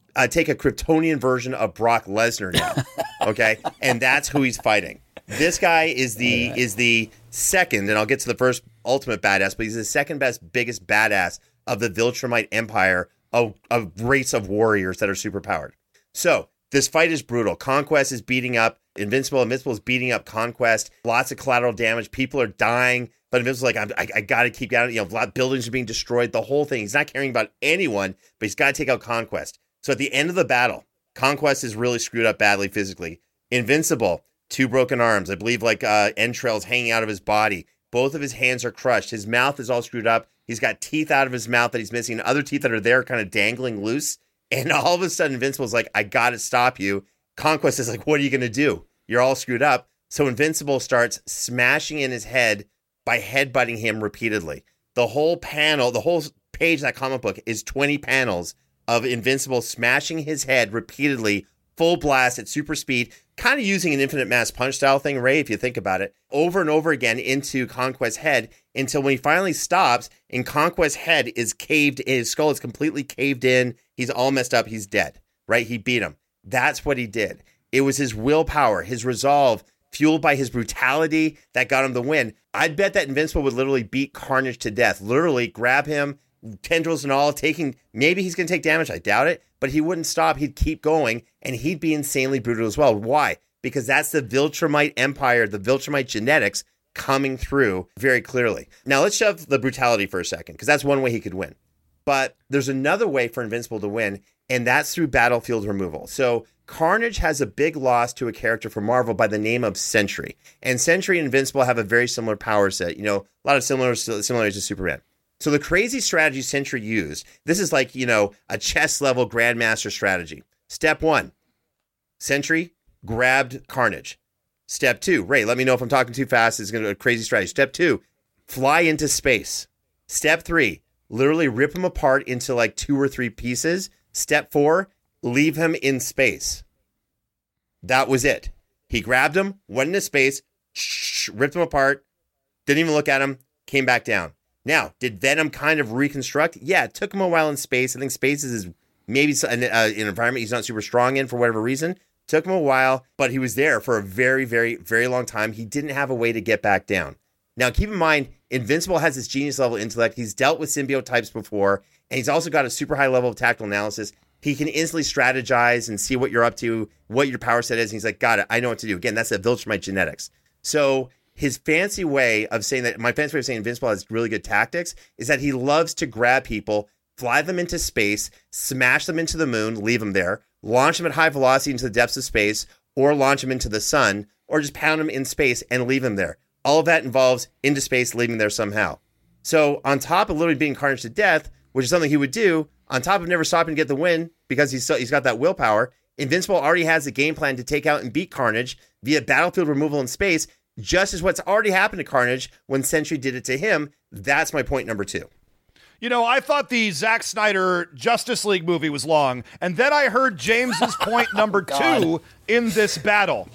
take a Kryptonian version of Brock Lesnar now, okay? And that's who he's fighting. This guy is the second, and I'll get to the first ultimate badass, but he's the second best, biggest badass of the Viltrumite Empire, a race of warriors that are superpowered. So this fight is brutal. Conquest is beating up Invincible. Invincible is beating up Conquest. Lots of collateral damage. People are dying. But Invincible's like, I got to keep going. You know, buildings are being destroyed. The whole thing. He's not caring about anyone, but he's got to take out Conquest. So at the end of the battle, Conquest is really screwed up badly physically. Invincible, 2 broken arms. I believe like entrails hanging out of his body. Both of his hands are crushed. His mouth is all screwed up. He's got teeth out of his mouth that he's missing. Other teeth that are there kind of dangling loose. And all of a sudden, Invincible's like, I got to stop you. Conquest is like, what are you going to do? You're all screwed up. So Invincible starts smashing in his head by headbutting him repeatedly. The whole panel, the whole page of that comic book is 20 panels of Invincible smashing his head repeatedly, full blast at super speed, kind of using an infinite mass punch style thing, Ray, if you think about it, over and over again into Conquest's head until when he finally stops and Conquest's head is caved in, his skull is completely caved in, he's all messed up, he's dead, right? He beat him. That's what he did. It was his willpower, his resolve, fueled by his brutality that got him the win. I'd bet that Invincible would literally beat Carnage to death, literally grab him, tendrils and all, maybe he's going to take damage, I doubt it, but he wouldn't stop, he'd keep going, and he'd be insanely brutal as well. Why? Because that's the Viltrumite Empire, the Viltrumite genetics coming through very clearly. Now let's shove the brutality for a second, because that's one way he could win. But there's another way for Invincible to win, and that's through battlefield removal. So Carnage has a big loss to a character from Marvel by the name of Sentry. And Sentry and Invincible have a very similar power set, you know, a lot of similarities to Superman. So the crazy strategy Sentry used, this is like, you know, a chess level Grandmaster strategy. Step 1, Sentry grabbed Carnage. Step 2, Ray, let me know if I'm talking too fast. It's going to be a crazy strategy. Step 2, fly into space. Step 3, literally rip him apart into like 2 or 3 pieces. Step 4, leave him in space. That was it. He grabbed him, went into space, ripped him apart, didn't even look at him, came back down. Now, did Venom kind of reconstruct? Yeah, it took him a while in space. I think space is maybe an environment he's not super strong in for whatever reason. Took him a while, but he was there for a very, very, very long time. He didn't have a way to get back down. Now, keep in mind, Invincible has this genius level intellect. He's dealt with symbiote types before, and he's also got a super high level of tactical analysis. He can instantly strategize and see what you're up to, what your power set is. And he's like, got it. I know what to do. Again, that's the Viltrumite genetics. So his fancy way of saying that, my fancy way of saying Invincible has really good tactics is that he loves to grab people, fly them into space, smash them into the moon, leave them there, launch them at high velocity into the depths of space, or launch them into the sun, or just pound them in space and leave them there. All of that involves into space, leaving there somehow. So on top of literally beating Carnage to death, which is something he would do, on top of never stopping to get the win, because he's got that willpower, Invincible already has a game plan to take out and beat Carnage via battlefield removal in space, just as what's already happened to Carnage when Sentry did it to him. That's my point number 2. You know, I thought the Zack Snyder Justice League movie was long, and then I heard James's point number 2 in this battle.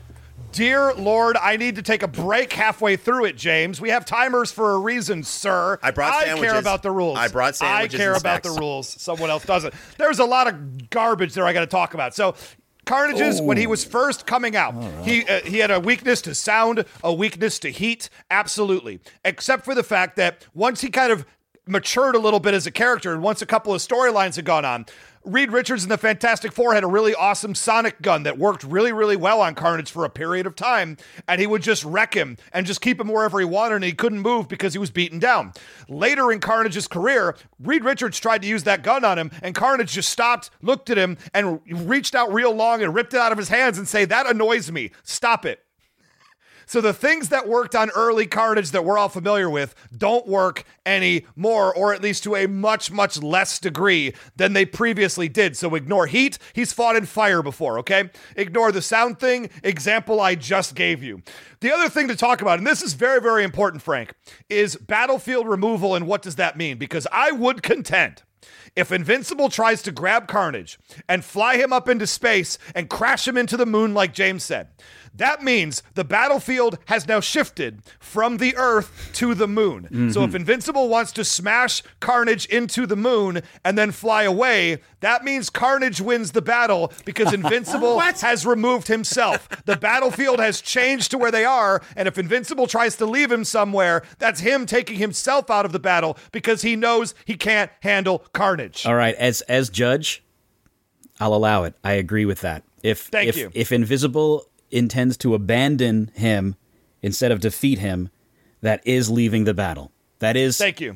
Dear Lord, I need to take a break halfway through it, James. We have timers for a reason, sir. I care about the rules. I brought sandwiches. I care about the rules. Someone else doesn't. There's a lot of garbage there I got to talk about. So Carnage's, when he was first coming out, he had a weakness to sound, a weakness to heat. Absolutely. Except for the fact that once he kind of matured a little bit as a character, and once a couple of storylines had gone on, Reed Richards and the Fantastic Four had a really awesome sonic gun that worked really, really well on Carnage for a period of time, and he would just wreck him and just keep him wherever he wanted, and he couldn't move because he was beaten down. Later in Carnage's career, Reed Richards tried to use that gun on him, and Carnage just stopped, looked at him, and reached out real long and ripped it out of his hands and say, "That annoys me. Stop it." So the things that worked on early Carnage that we're all familiar with don't work anymore, or at least to a much, much less degree than they previously did. So ignore heat. He's fought in fire before, okay? Ignore the sound thing. Example I just gave you. The other thing to talk about, and this is very, very important, Frank, is battlefield removal, and what does that mean? Because I would contend, if Invincible tries to grab Carnage and fly him up into space and crash him into the moon like James said, that means the battlefield has now shifted from the Earth to the moon. Mm-hmm. So if Invincible wants to smash Carnage into the moon and then fly away, that means Carnage wins the battle because Invincible has removed himself. The battlefield has changed to where they are, and if Invincible tries to leave him somewhere, that's him taking himself out of the battle because he knows he can't handle Carnage. All right, as judge, I'll allow it. I agree with that. If Invisible intends to abandon him instead of defeat him, that is leaving the battle. That is. Thank you.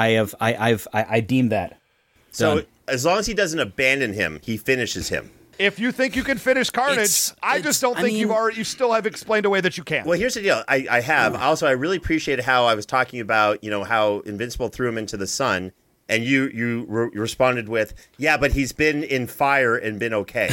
I deem that. So done. as long as he doesn't abandon him, he finishes him. If you think you can finish Carnage, I just don't think you still have explained a way that you can. Well, here's the deal. I have. Also, I really appreciated how I was talking about, how Invincible threw him into the sun, and you responded with, yeah, but he's been in fire and been okay.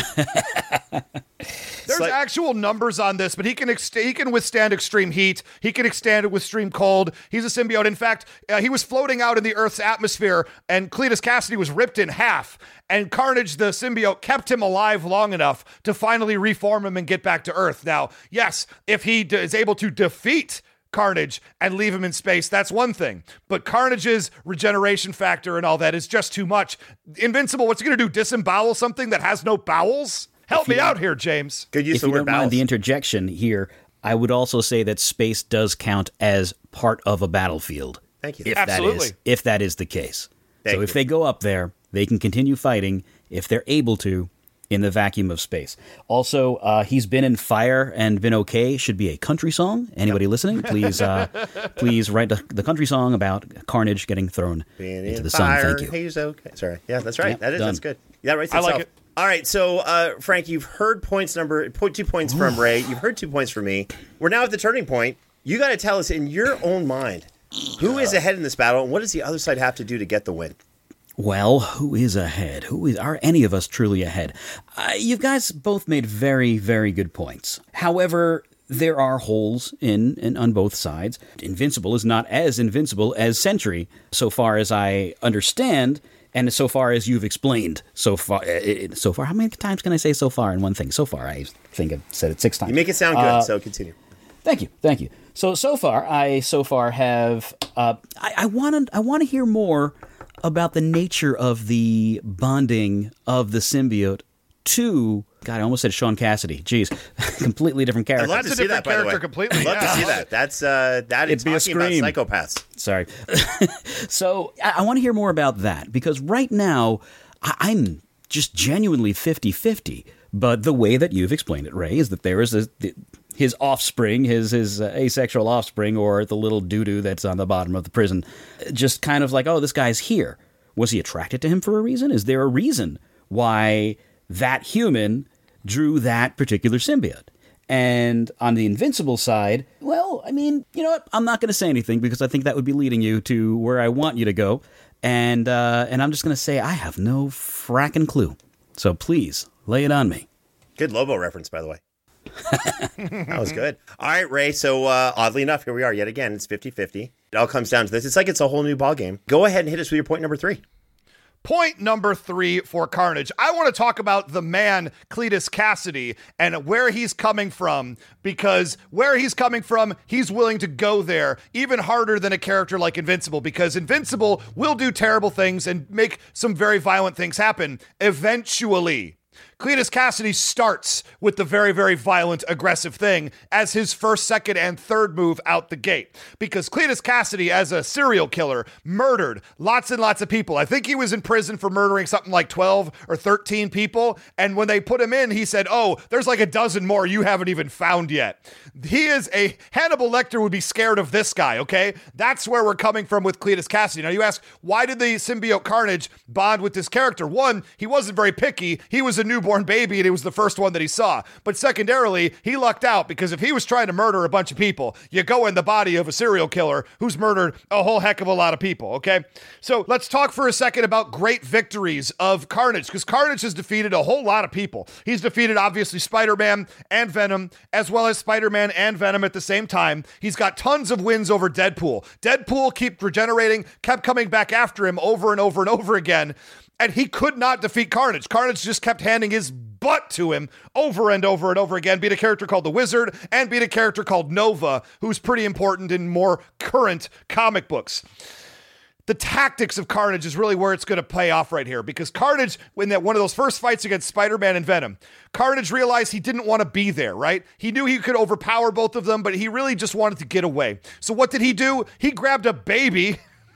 There's actual numbers on this, but he can withstand extreme heat. He can withstand extreme cold. He's a symbiote. In fact, he was floating out in the Earth's atmosphere, and Cletus Cassidy was ripped in half. And Carnage, the symbiote, kept him alive long enough to finally reform him and get back to Earth. Now, yes, if he is able to defeat Carnage and leave him in space, that's one thing. But Carnage's regeneration factor and all that is just too much. Invincible, what's he going to do? Disembowel something that has no bowels? Help me out here, James. Good use if of you the word don't bowels. mind the interjection here, I would also say that space does count as part of a battlefield. Thank you. Absolutely. If that is the case. Thank so if you. they go up there, they can continue fighting if they're able to in the vacuum of space. Also, he's been in fire and been okay should be a country song. Anybody listening, please write the country song about Carnage getting thrown into the sun. Thank you. He's okay. Sorry. Yeah, that's right. Yep, That's good. Yeah, right. I like it. All right, so Frank, you've heard 2 points from Ray. You've heard 2 points from me. We're now at the turning point. You got to tell us in your own mind who is ahead in this battle, and what does the other side have to do to get the win? Well, who is ahead? Are any of us truly ahead? You guys both made very, very good points. However, there are holes on both sides. Invincible is not as invincible as Sentry, so far as I understand, and so far as you've explained. So far, how many times can I say so far in one thing? So far, I think I've said it 6 times. You make it sound good, so continue. Thank you. So far, I have. I want to hear more about the nature of the bonding of the symbiote to, God, I almost said Sean Cassidy. Jeez, completely different character. I'd love to see that, by the way. Completely. I'd love to see that. That's It'd be a talking about scream. psychopaths. Sorry. So I want to hear more about that, because right now I'm just genuinely 50-50. But the way that you've explained it, Ray, is that there is his offspring, his asexual offspring, or the little doo-doo that's on the bottom of the prison, just kind of like, oh, this guy's here. Was he attracted to him for a reason? Is there a reason why that human drew that particular symbiote? And on the Invincible side, well, I mean, you know what? I'm not going to say anything because I think that would be leading you to where I want you to go. And I'm just going to say I have no fracking clue. So please, lay it on me. Good Lobo reference, by the way. That was good. All right, Ray. So oddly enough, here we are yet again. It's 50-50. It all comes down to this. It's like it's a whole new ball game. Go ahead and hit us with your point number 3. Point number 3 for Carnage. I want to talk about the man, Cletus Cassidy, and where he's coming from, because where he's coming from, he's willing to go there even harder than a character like Invincible, because Invincible will do terrible things and make some very violent things happen eventually. Cletus Cassidy starts with the very, very violent, aggressive thing as his first, second, and third move out the gate. Because Cletus Cassidy, as a serial killer, murdered lots and lots of people. I think he was in prison for murdering something like 12 or 13 people. And when they put him in, he said, oh, there's like a dozen more you haven't even found yet. Hannibal Lecter would be scared of this guy, okay? That's where we're coming from with Cletus Cassidy. Now you ask, why did the symbiote Carnage bond with this character? One, he wasn't very picky. He was a newborn baby and it was the first one that he saw. But secondarily, he lucked out because if he was trying to murder a bunch of people, you go in the body of a serial killer who's murdered a whole heck of a lot of people, okay? So let's talk for a second about great victories of Carnage, because Carnage has defeated a whole lot of people. He's defeated, obviously, Spider-Man and Venom, as well as Spider-Man and Venom at the same time. He's got tons of wins over Deadpool. Deadpool kept regenerating, kept coming back after him over and over and over again. And he could not defeat Carnage. Carnage just kept handing his butt to him over and over and over again. Beat a character called the Wizard and beat a character called Nova, who's pretty important in more current comic books. The tactics of Carnage is really where it's going to pay off right here, because Carnage, when that one of those first fights against Spider-Man and Venom, Carnage realized he didn't want to be there, right? He knew he could overpower both of them, but he really just wanted to get away. So what did he do? He grabbed a baby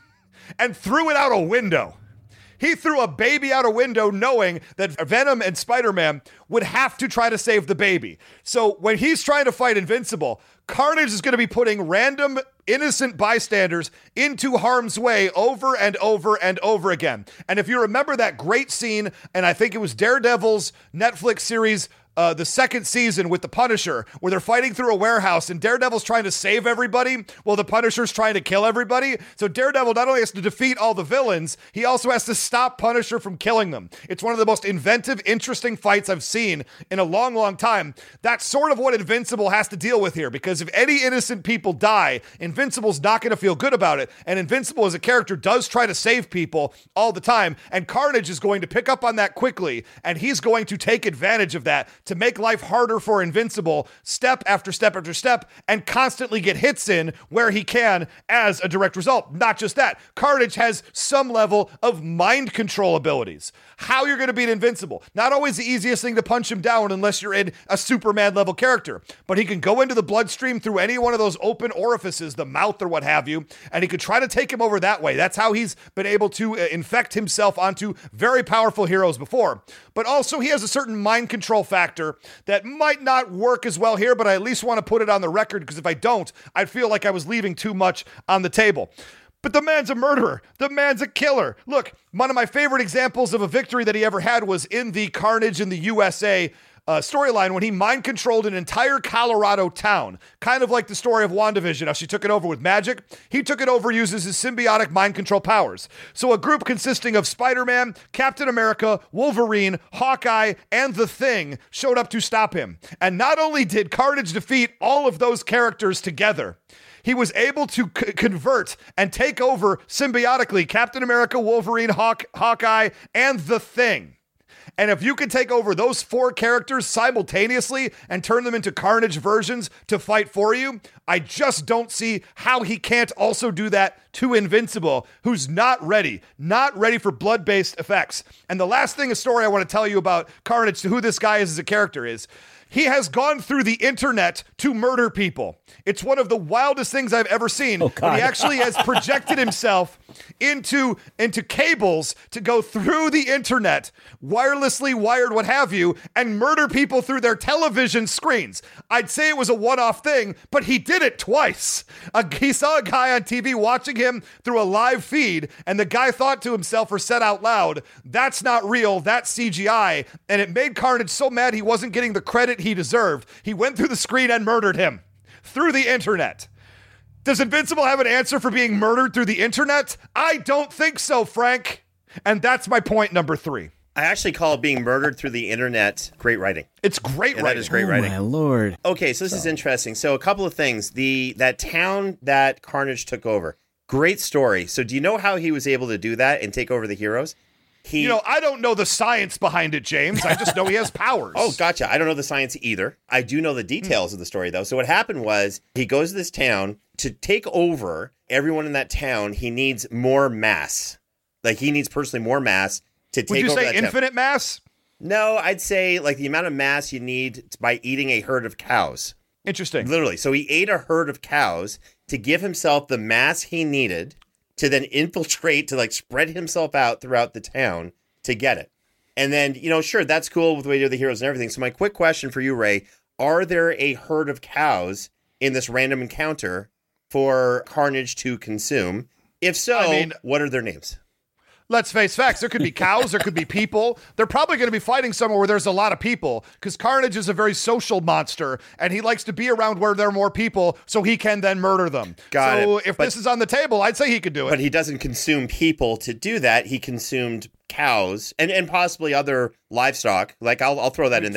and threw it out a window. He threw a baby out a window knowing that Venom and Spider-Man would have to try to save the baby. So when he's trying to fight Invincible, Carnage is going to be putting random innocent bystanders into harm's way over and over and over again. And if you remember that great scene, and I think it was Daredevil's Netflix series, the second season with the Punisher, where they're fighting through a warehouse and Daredevil's trying to save everybody while the Punisher's trying to kill everybody. So Daredevil not only has to defeat all the villains, he also has to stop Punisher from killing them. It's one of the most inventive, interesting fights I've seen in a long, long time. That's sort of what Invincible has to deal with here, because if any innocent people die, Invincible's not going to feel good about it. And Invincible as a character does try to save people all the time, and Carnage is going to pick up on that quickly, and he's going to take advantage of that to make life harder for Invincible step after step after step, and constantly get hits in where he can as a direct result. Not just that, Carnage has some level of mind control abilities. How you're going to beat Invincible. Not always the easiest thing to punch him down unless you're in a Superman level character, but he can go into the bloodstream through any one of those open orifices, the mouth or what have you, and he could try to take him over that way. That's how he's been able to infect himself onto very powerful heroes before. But also he has a certain mind control factor that might not work as well here, but I at least want to put it on the record, because if I don't, I'd feel like I was leaving too much on the table. But the man's a murderer. The man's a killer. Look, one of my favorite examples of a victory that he ever had was in the Carnage in the USA storyline, when he mind controlled an entire Colorado town, kind of like the story of WandaVision, how she took it over with magic. He took it over, uses his symbiotic mind control powers. So a group consisting of Spider-Man, Captain America, Wolverine, Hawkeye, and The Thing showed up to stop him. And not only did Carnage defeat all of those characters together, he was able to convert and take over symbiotically Captain America, Wolverine, Hawkeye, and The Thing. And if you can take over those four characters simultaneously and turn them into Carnage versions to fight for you, I just don't see how he can't also do that to Invincible, who's not ready for blood-based effects. And the last thing, a story I want to tell you about Carnage, to who this guy is as a character, is he has gone through the internet to murder people. It's one of the wildest things I've ever seen. But he actually has projected himself into cables to go through the internet, wirelessly wired, what have you, and murder people through their television screens. I'd say it was a one-off thing, but he did it twice. He saw a guy on TV watching him through a live feed, and the guy thought to himself, or said out loud, "That's not real, that's CGI." And it made Carnage so mad he wasn't getting the credit he deserved. He went through the screen and murdered him through the internet. Does Invincible have an answer for being murdered through the internet? I don't think so, Frank. And that's my point number 3. I actually call being murdered through the internet great writing. It's great writing. That is great writing. Oh, my Lord. Okay, so this is interesting. So a couple of things. That town that Carnage took over, great story. So do you know how he was able to do that and take over the heroes? I don't know the science behind it, James. I just know he has powers. Oh, gotcha. I don't know the science either. I do know the details of the story, though. So what happened was he goes to this town. To take over everyone in that town, he needs more mass. Like, he needs personally more mass to take over that town. Would you say infinite mass? No, I'd say like the amount of mass you need by eating a herd of cows. Interesting. Literally. So he ate a herd of cows to give himself the mass he needed to then infiltrate, to like spread himself out throughout the town to get it. And then, sure, that's cool with the way you do the heroes and everything. So my quick question for you, Ray, are there a herd of cows in this random encounter for Carnage to consume? If so, what are their names? Let's face facts. There could be cows. There could be people. They're probably going to be fighting somewhere where there's a lot of people, because Carnage is a very social monster, and he likes to be around where there are more people so he can then murder them. So if this is on the table, I'd say he could do it. But he doesn't consume people to do that. He consumed cows and possibly other livestock. Like, I'll throw that in there.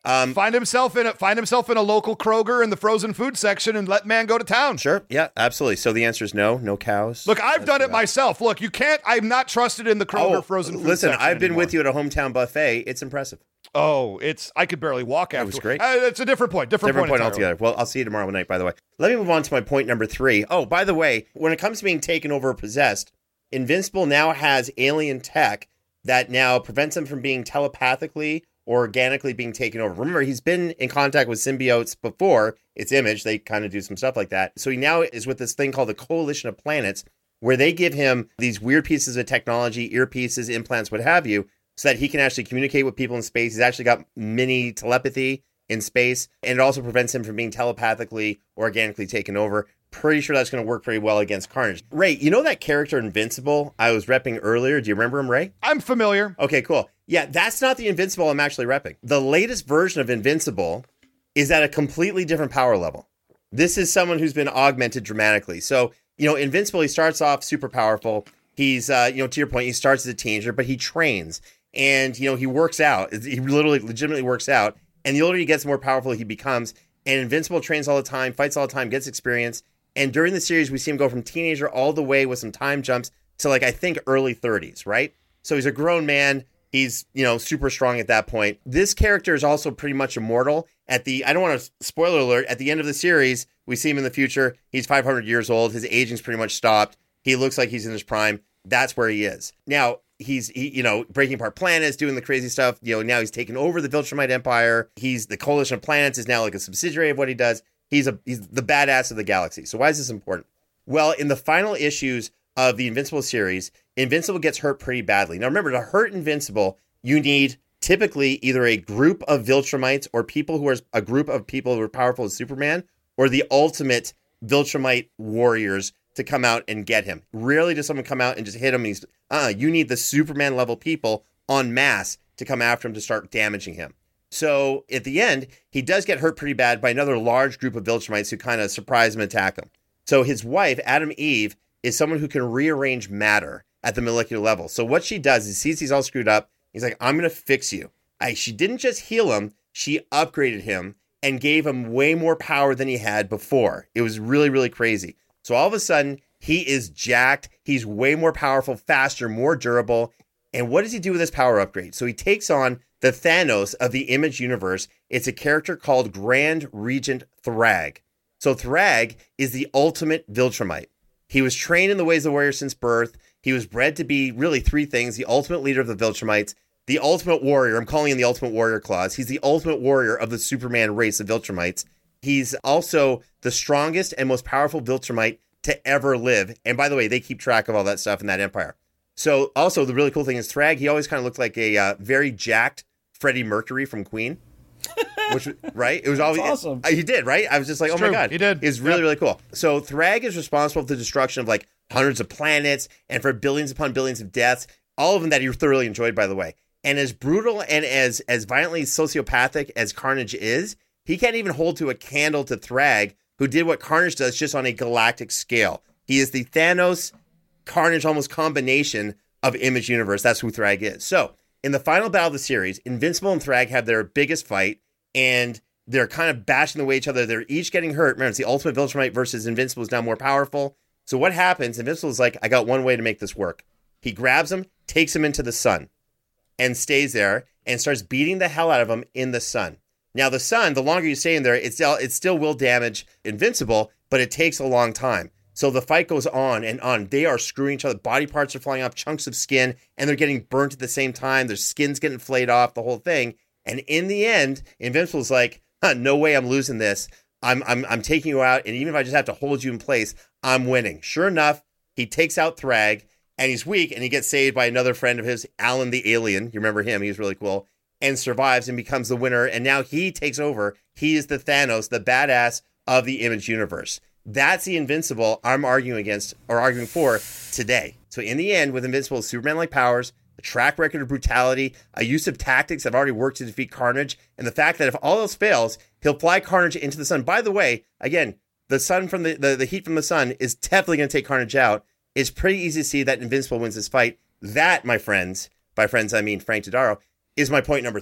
Find himself in a local Kroger in the frozen food section and let man go to town. Sure. Yeah, absolutely. So the answer is no cows. Look, I've done it myself. Look, I'm not trusted in the Kroger frozen food listen, section I've been anymore. with you at a hometown buffet. It's impressive. Oh, I could barely walk after. It was great. It's a different point. Different point altogether. Well, I'll see you tomorrow night, by the way. Let me move on to my point number 3. Oh, by the way, when it comes to being taken over or possessed, Invincible now has alien tech that now prevents him from being telepathically or organically being taken over. Remember, he's been in contact with symbiotes before. It's Image. They kind of do some stuff like that. So he now is with this thing called the Coalition of Planets, where they give him these weird pieces of technology, earpieces, implants, what have you, so that he can actually communicate with people in space. He's actually got mini telepathy in space, and it also prevents him from being telepathically or organically taken over. Pretty sure that's going to work pretty well against Carnage. Ray, you know that character Invincible I was repping earlier? Do you remember him, Ray? I'm familiar. Okay, cool. Yeah, that's not the Invincible I'm actually repping. The latest version of Invincible is at a completely different power level. This is someone who's been augmented dramatically. So, Invincible, he starts off super powerful. He's, to your point, he starts as a teenager, but he trains. And, he works out. He legitimately works out. And the older he gets, the more powerful he becomes. And Invincible trains all the time, fights all the time, gets experience. And during the series, we see him go from teenager all the way with some time jumps to I think early 30s, right? So he's a grown man. He's, super strong at that point. This character is also pretty much immortal. I don't want to spoiler alert, at the end of the series, we see him in the future. He's 500 years old. His aging's pretty much stopped. He looks like he's in his prime. That's where he is. Now, he's breaking apart planets, doing the crazy stuff. Now he's taken over the Viltrumite Empire. The Coalition of Planets is now like a subsidiary of what he does. He's the badass of the galaxy. So why is this important? Well, in the final issues of the Invincible series, Invincible gets hurt pretty badly. Now, remember, to hurt Invincible, you need typically either a group of Viltrumites or a group of people who are powerful as Superman, or the ultimate Viltrumite warriors to come out and get him. Rarely does someone come out and just hit him. You need the Superman level people en masse to come after him to start damaging him. So at the end, he does get hurt pretty bad by another large group of Viltrumites who kind of surprise him and attack him. So his wife, Adam Eve, is someone who can rearrange matter at the molecular level. So what she does is sees he's all screwed up. He's like, I'm going to fix you. She didn't just heal him. She upgraded him and gave him way more power than he had before. It was really, really crazy. So all of a sudden, he is jacked. He's way more powerful, faster, more durable. And what does he do with his power upgrade? So he takes on the Thanos of the Image universe. It's a character called Grand Regent Thrag. So Thrag is the ultimate Viltrumite. He was trained in the ways of the warrior since birth. He was bred to be really 3 things: the ultimate leader of the Viltrumites, the ultimate warrior. I'm calling him the ultimate warrior clause. He's the ultimate warrior of the Superman race of Viltrumites. He's also the strongest and most powerful Viltrumite to ever live. And by the way, they keep track of all that stuff in that empire. So also the really cool thing is Thrag, he always kind of looked like a very jacked Freddie Mercury from Queen. Which, right? It was always awesome. He did, right? I was just like, It's my true. God. He did. It's really, really cool. So Thrag is responsible for the destruction of hundreds of planets and for billions upon billions of deaths, all of them that he thoroughly enjoyed, by the way. And as brutal and as violently sociopathic as Carnage is, he can't even hold to a candle to Thrag, who did what Carnage does just on a galactic scale. He is the Thanos Carnage almost combination of Image universe. That's who Thrag is. So in the final battle of the series, Invincible and Thrag have their biggest fight, and they're kind of bashing away each other. They're each getting hurt. Remember, it's the ultimate Viltrumite versus Invincible is now more powerful. So what happens? Invincible is like, I got one way to make this work. He grabs him, takes him into the sun, and stays there and starts beating the hell out of him in the sun. Now, the sun, the longer you stay in there, it still will damage Invincible, but it takes a long time. So the fight goes on and on. They are screwing each other. Body parts are flying off, chunks of skin, and they're getting burnt at the same time. Their skin's getting flayed off, the whole thing. And in the end, Invincible's like, no way I'm losing this. I'm taking you out, and even if I just have to hold you in place, I'm winning. Sure enough, he takes out Thrag, and he's weak, and he gets saved by another friend of his, Alan the Alien. You remember him? He was really cool. And survives and becomes the winner, and now he takes over. He is the Thanos, the badass of the Image universe. That's the Invincible I'm arguing against, or arguing for, today. So in the end, with Invincible's Superman-like powers, a track record of brutality, a use of tactics that have already worked to defeat Carnage, and the fact that if all else fails, he'll fly Carnage into the sun. By the way, again, the sun from the heat from the sun is definitely going to take Carnage out. It's pretty easy to see that Invincible wins this fight. That, my friends, by friends I mean Frank Todaro, is my point number 3.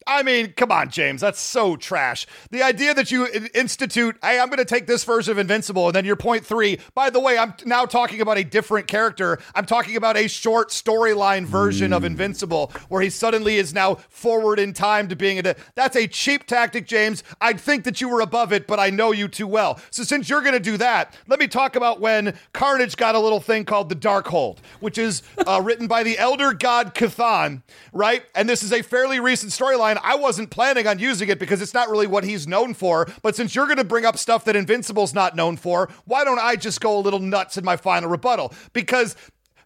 I mean, come on, James. That's so trash. The idea that you institute, hey, I'm going to take this version of Invincible, and then your point 3, by the way, I'm now talking about a different character. I'm talking about a short storyline version of Invincible, where he suddenly is now forward in time to being that's a cheap tactic, James. I'd think that you were above it, but I know you too well. So since you're going to do that, let me talk about when Carnage got a little thing called the Darkhold, which is written by the Elder God Chthon, right? And this is a fairly recent storyline. I wasn't planning on using it because it's not really what he's known for, but since you're going to bring up stuff that Invincible's not known for, why don't I just go a little nuts in my final rebuttal? Because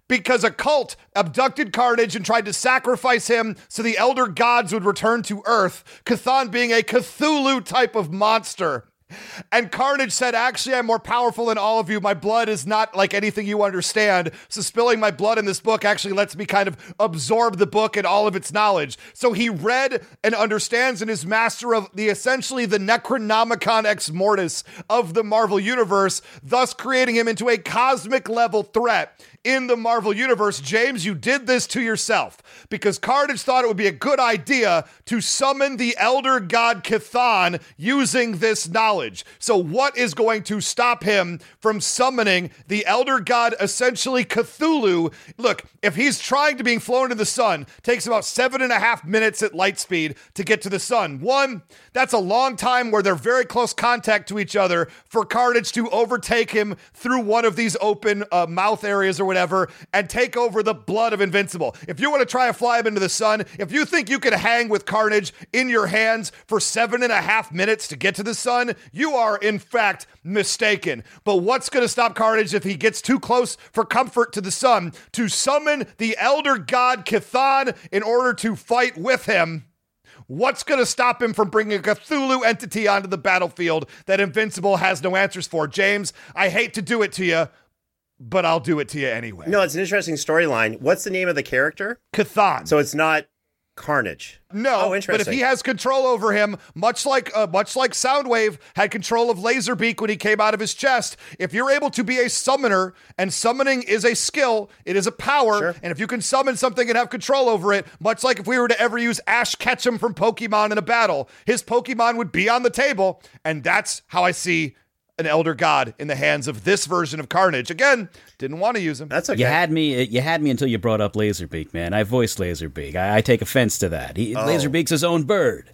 a cult abducted Carnage and tried to sacrifice him so the Elder Gods would return to Earth, Chthon being a Cthulhu type of monster. And Carnage said, actually, I'm more powerful than all of you. My blood is not like anything you understand. So spilling my blood in this book actually lets me kind of absorb the book and all of its knowledge. So he read and understands and is master of essentially the Necronomicon Ex Mortis of the Marvel Universe, thus creating him into a cosmic level threat in the Marvel Universe. James, you did this to yourself because Carnage thought it would be a good idea to summon the Elder God Chthon using this knowledge. So what is going to stop him from summoning the Elder God, essentially Cthulhu? Look, if he's trying to being flown to the sun, takes about 7.5 minutes at light speed to get to the sun. One, that's a long time where they're very close contact to each other for Carnage to overtake him through one of these open mouth areas or whatever and take over the blood of Invincible. If you want to try to fly him into the sun, if you think you can hang with Carnage in your hands for 7.5 minutes to get to the sun, you are in fact mistaken. But what's going to stop Carnage if he gets too close for comfort to the sun to summon the Elder God Chthon in order to fight with him? What's going to stop him from bringing a Cthulhu entity onto the battlefield that Invincible has no answers for? James, I hate to do it to you, but I'll do it to you anyway. No, it's an interesting storyline. What's the name of the character? Chthon. So it's not Carnage. No, but if he has control over him, much like Soundwave had control of Laserbeak when he came out of his chest, if you're able to be a summoner, and summoning is a skill, it is a power, sure. And if you can summon something and have control over it, much like if we were to ever use Ash Ketchum from Pokemon in a battle, his Pokemon would be on the table, and that's how I see an Elder God in the hands of this version of Carnage. Again, didn't want to use him. That's okay. You had me until you brought up Laserbeak, man. I voiced Laserbeak. I take offense to that. Laserbeak's his own bird.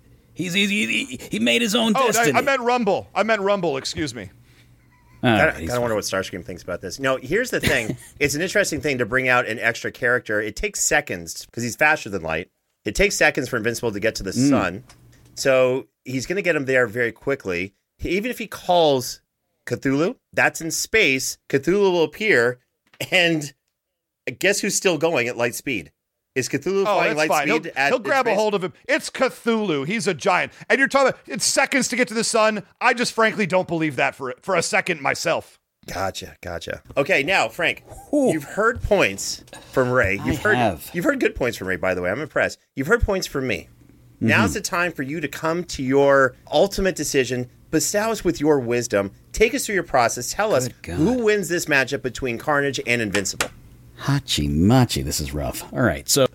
He made his own destiny. I meant Rumble. Excuse me. I kind of wonder what Starscream thinks about this. No, here's the thing. It's an interesting thing to bring out an extra character. It takes seconds because he's faster than light. It takes seconds for Invincible to get to the sun. So he's going to get him there very quickly. Even if he calls Cthulhu, that's in space. Cthulhu will appear, and guess who's still going at light speed? Is Cthulhu flying light speed? He'll grab a hold of him. It's Cthulhu. He's a giant. And you're talking about it's seconds to get to the sun. I just frankly don't believe that for a second myself. Gotcha. Okay, now, Frank, you've heard points from Ray. You've heard good points from Ray, by the way. I'm impressed. You've heard points from me. Mm-hmm. Now's the time for you to come to your ultimate decision. Bestow us with your wisdom. Take us through your process. Tell us who wins this matchup between Carnage and Invincible. Hachi machi, this is rough. All right, so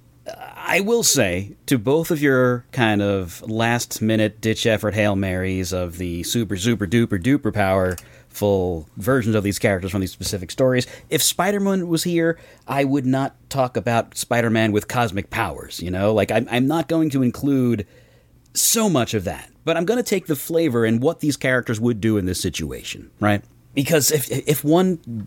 I will say to both of your kind of last-minute ditch effort Hail Marys of the super duper powerful versions of these characters from these specific stories, if Spider-Man was here, I would not talk about Spider-Man with cosmic powers, you know? Like, I'm not going to include so much of that. But I'm going to take the flavor and what these characters would do in this situation, right? Because if one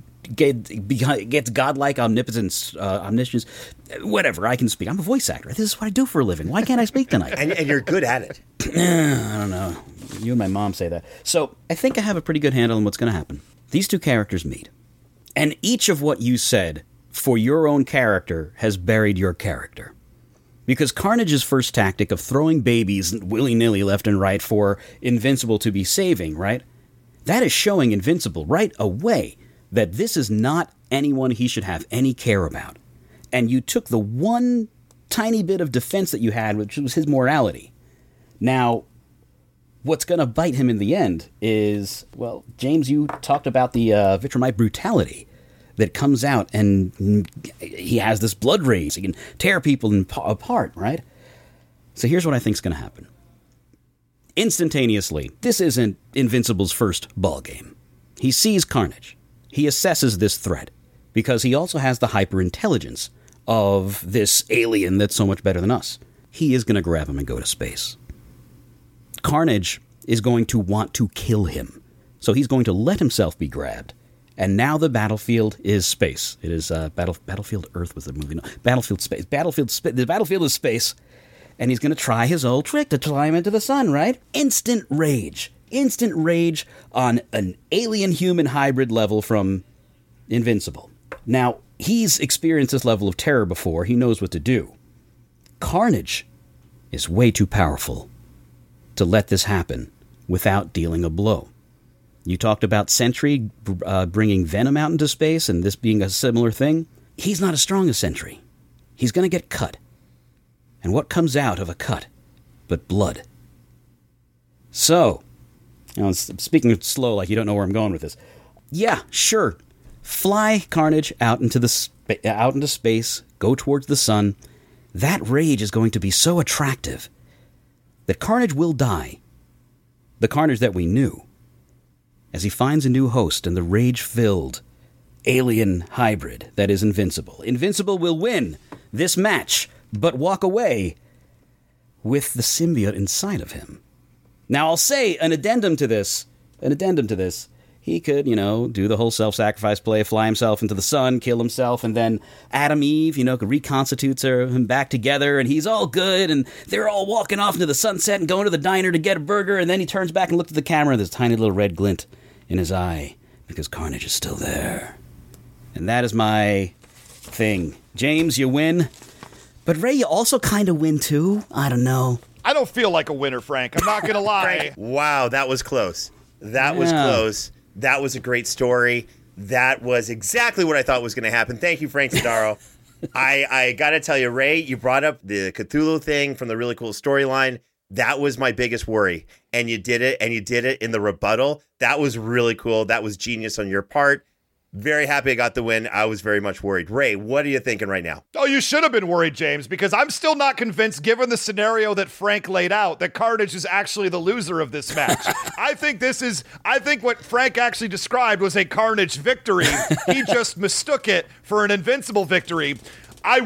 gets godlike omnipotence, omniscience, whatever, I can speak. I'm a voice actor. This is what I do for a living. Why can't I speak tonight? and you're good at it. I don't know. You and my mom say that. So I think I have a pretty good handle on what's going to happen. These two characters meet. And each of what you said for your own character has buried your character. Because Carnage's first tactic of throwing babies willy-nilly left and right for Invincible to be saving, right? That is showing Invincible right away that this is not anyone he should have any care about. And you took the one tiny bit of defense that you had, which was his morality. Now, what's going to bite him in the end is, well, James, you talked about the Vitramite brutality that comes out, and he has this blood rage. He can tear people apart, right? So here's what I think's going to happen. Instantaneously, this isn't Invincible's first ball game. He sees Carnage. He assesses this threat because he also has the hyper-intelligence of this alien that's so much better than us. He is going to grab him and go to space. Carnage is going to want to kill him. So he's going to let himself be grabbed. And now the battlefield is space. It is Battlefield Earth was the movie. No, Battlefield Space. The battlefield is space. And he's going to try his old trick to climb into the sun, right? Instant rage. Instant rage on an alien-human hybrid level from Invincible. Now, he's experienced this level of terror before. He knows what to do. Carnage is way too powerful to let this happen without dealing a blow. You talked about Sentry bringing Venom out into space and this being a similar thing. He's not as strong as Sentry. He's going to get cut. And what comes out of a cut but blood? So, I'm speaking slow like you don't know where I'm going with this. Yeah, sure. Fly Carnage out into space, go towards the sun. That rage is going to be so attractive that Carnage will die. The Carnage that we knew. As he finds a new host in the rage-filled alien hybrid that is Invincible. Invincible will win this match, but walk away with the symbiote inside of him. Now, I'll say an addendum to this. He could, do the whole self-sacrifice play, fly himself into the sun, kill himself, and then Adam Eve, reconstitutes him back together, and he's all good, and they're all walking off into the sunset and going to the diner to get a burger, and then he turns back and looks at the camera, and there's a tiny little red glint in his eye, because Carnage is still there. And that is my thing. James, you win. But Ray, you also kind of win, too. I don't know. I don't feel like a winner, Frank. I'm not going to lie. Frank, wow, that was close. That was close. That was a great story. That was exactly what I thought was going to happen. Thank you, Frank Tadaro. I got to tell you, Ray, you brought up the Cthulhu thing from the really cool storyline. That was my biggest worry. And you did it, in the rebuttal. That was really cool. That was genius on your part. Very happy I got the win. I was very much worried. Ray, what are you thinking right now? Oh, you should have been worried, James, because I'm still not convinced, given the scenario that Frank laid out, that Carnage is actually the loser of this match. I think what Frank actually described was a Carnage victory. He just mistook it for an Invincible victory. I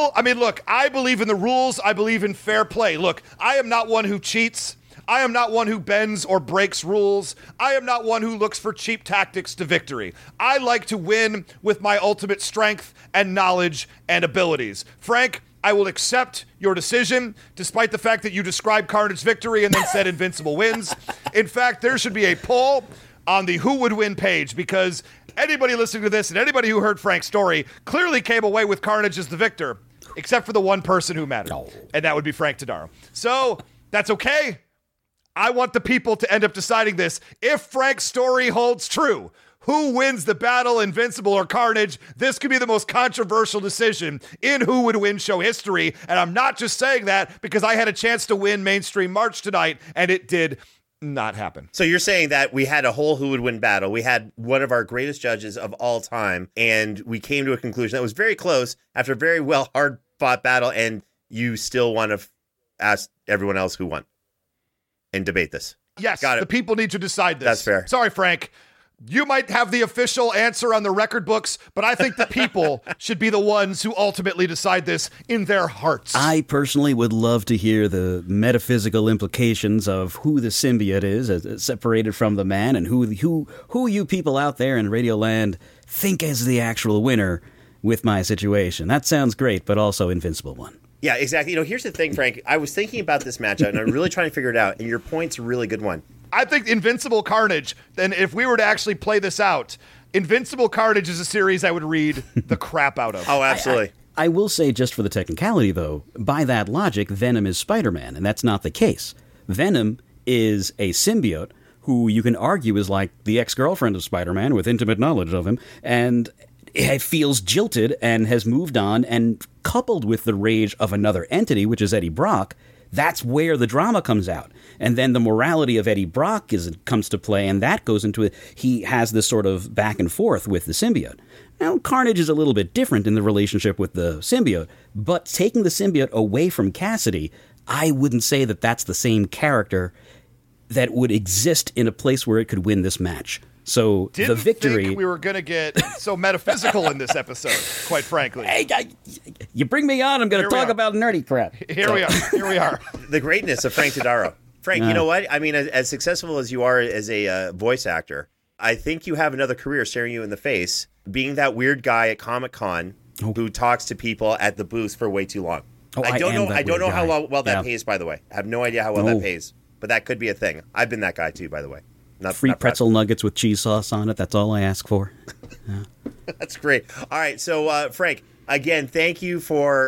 believe in the rules. I believe in fair play. Look, I am not one who cheats. I am not one who bends or breaks rules. I am not one who looks for cheap tactics to victory. I like to win with my ultimate strength and knowledge and abilities. Frank, I will accept your decision, despite the fact that you described Carnage victory and then said Invincible wins. In fact, there should be a poll on the Who Would Win page, because anybody listening to this and anybody who heard Frank's story clearly came away with Carnage as the victor, except for the one person who mattered, and that would be Frank Tadaro. So, that's okay. I want the people to end up deciding this. If Frank's story holds true, who wins the battle, Invincible or Carnage? This could be the most controversial decision in Who Would Win show history. And I'm not just saying that because I had a chance to win Mainstream March tonight, and it did not happen. So you're saying that we had a whole Who Would Win battle. We had one of our greatest judges of all time, and we came to a conclusion that was very close after a very hard-fought battle, and you still want to ask everyone else who won and debate this. Yes, Got it. The people need to decide this. That's fair. Sorry, Frank. You might have the official answer on the record books, but I think the people should be the ones who ultimately decide this in their hearts. I personally would love to hear the metaphysical implications of who the symbiote is, separated from the man, and who you people out there in Radioland think is the actual winner with my situation. That sounds great, but also Invincible won. Yeah, exactly. Here's the thing, Frank. I was thinking about this matchup, and I'm really trying to figure it out, and your point's a really good one. I think Invincible Carnage, then if we were to actually play this out, Invincible Carnage is a series I would read the crap out of. Oh, absolutely. I will say, just for the technicality, though, by that logic, Venom is Spider-Man, and that's not the case. Venom is a symbiote who you can argue is like the ex-girlfriend of Spider-Man with intimate knowledge of him, and feels jilted and has moved on, and coupled with the rage of another entity, which is Eddie Brock, that's where the drama comes out. And then the morality of Eddie Brock comes to play, and that goes into it. He has this sort of back and forth with the symbiote. Now, Carnage is a little bit different in the relationship with the symbiote, but taking the symbiote away from Cassidy, I wouldn't say that that's the same character that would exist in a place where it could win this match. So Didn't the victory. think we were going to get so metaphysical in this episode, quite frankly. Hey, you bring me on, I'm going to talk about nerdy crap. Here we are. The greatness of Frank Todaro. Frank, you know what? I mean, as successful as you are as a voice actor, I think you have another career staring you in the face, being that weird guy at Comic-Con who talks to people at the booth for way too long. I don't know how well that pays, by the way. I have no idea how well that pays, but that could be a thing. I've been that guy too, by the way. Free pretzel nuggets with cheese sauce on it. That's all I ask for. Yeah. That's great. All right. So, Frank, again, thank you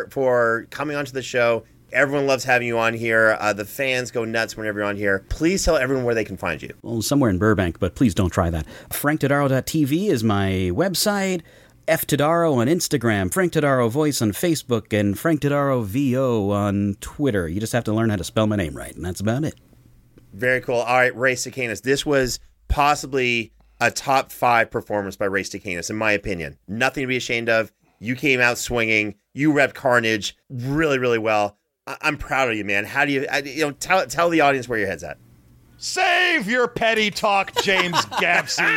for coming onto the show. Everyone loves having you on here. The fans go nuts whenever you're on here. Please tell everyone where they can find you. Well, somewhere in Burbank, but please don't try that. FrankTodaro.tv is my website. F. Todaro on Instagram, Frank Todaro Voice on Facebook, and Frank Todaro VO on Twitter. You just have to learn how to spell my name right, and that's about it. Very cool. All right, Ray Stakenas. This was possibly a top 5 performance by Ray Stakenas, in my opinion. Nothing to be ashamed of. You came out swinging. You repped Carnage really, really well. I'm proud of you, man. How do you tell the audience where your head's at? Save your petty talk, James Gavsey.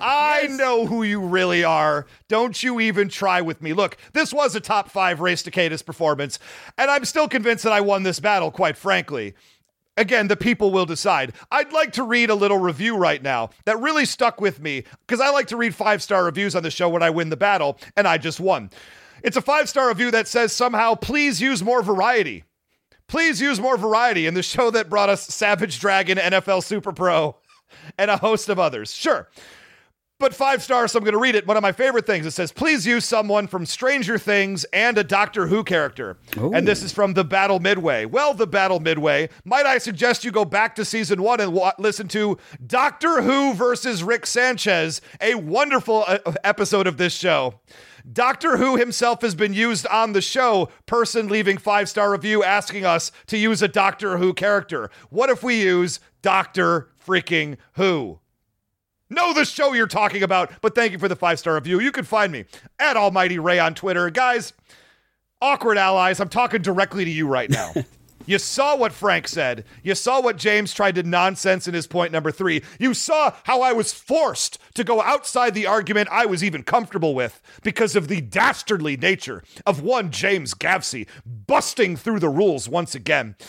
I know who you really are. Don't you even try with me. Look, this was a top 5 Ray Stakenas performance, and I'm still convinced that I won this battle, quite frankly. Again, the people will decide. I'd like to read a little review right now that really stuck with me, because I like to read 5-star reviews on the show when I win the battle, and I just won. It's a 5-star review that says somehow, please use more variety. Please use more variety in the show that brought us Savage Dragon, NFL Super Pro, and a host of others. Sure. But 5 stars, so I'm going to read it. One of my favorite things, it says, please use someone from Stranger Things and a Doctor Who character. Ooh. And this is from The Battle Midway. Well, The Battle Midway, might I suggest you go back to season 1 and listen to Doctor Who versus Rick Sanchez, a wonderful episode of this show. Doctor Who himself has been used on the show. Person leaving 5-star review asking us to use a Doctor Who character. What if we use Doctor freaking Who? Know the show you're talking about, but thank you for the 5-star review. You can find me at Almighty Ray on Twitter. Guys, awkward allies, I'm talking directly to you right now. You saw what Frank said. You saw what James tried to nonsense in his point number 3. You saw how I was forced to go outside the argument I was even comfortable with because of the dastardly nature of one James Gavsey busting through the rules once again.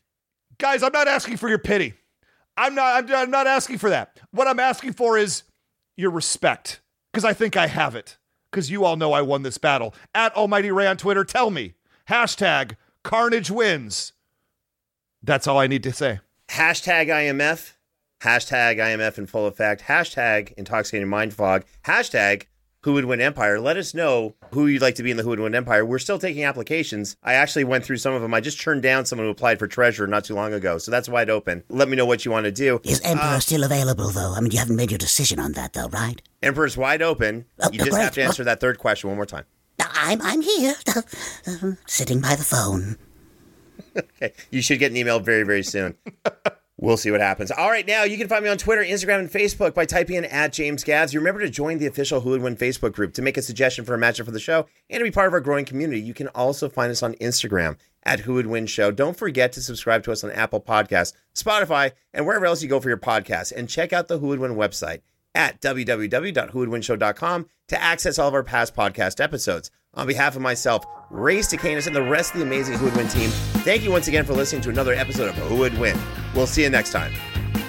Guys, I'm not asking for your pity. I'm not asking for that. What I'm asking for is your respect, because I think I have it, because you all know I won this battle. At Almighty Ray on Twitter, tell me. Hashtag Carnage wins. That's all I need to say. Hashtag IMF. Hashtag IMF in full effect. Hashtag intoxicating mind fog. Hashtag Who Would Win Empire. Let us know who you'd like to be in the Who Would Win Empire. We're still taking applications. I actually went through some of them. I just turned down someone who applied for Treasurer not too long ago, so that's wide open. Let me know what you want to do. Is Emperor still available, though? I mean, you haven't made your decision on that, though, right? Emperor's wide open. You just have to answer that third question one more time. I'm here, sitting by the phone. Okay. You should get an email very, very soon. We'll see what happens. All right, now you can find me on Twitter, Instagram, and Facebook by typing in @JamesGavs. Remember to join the official Who Would Win Facebook group to make a suggestion for a matchup for the show and to be part of our growing community. You can also find us on Instagram @Who Would Win Show. Don't forget to subscribe to us on Apple Podcasts, Spotify, and wherever else you go for your podcasts. And check out the Who Would Win website at www.whowouldwinshow.com to access all of our past podcast episodes. On behalf of myself, Ray Stakenas, and the rest of the amazing Who Would Win team, thank you once again for listening to another episode of Who Would Win. We'll see you next time.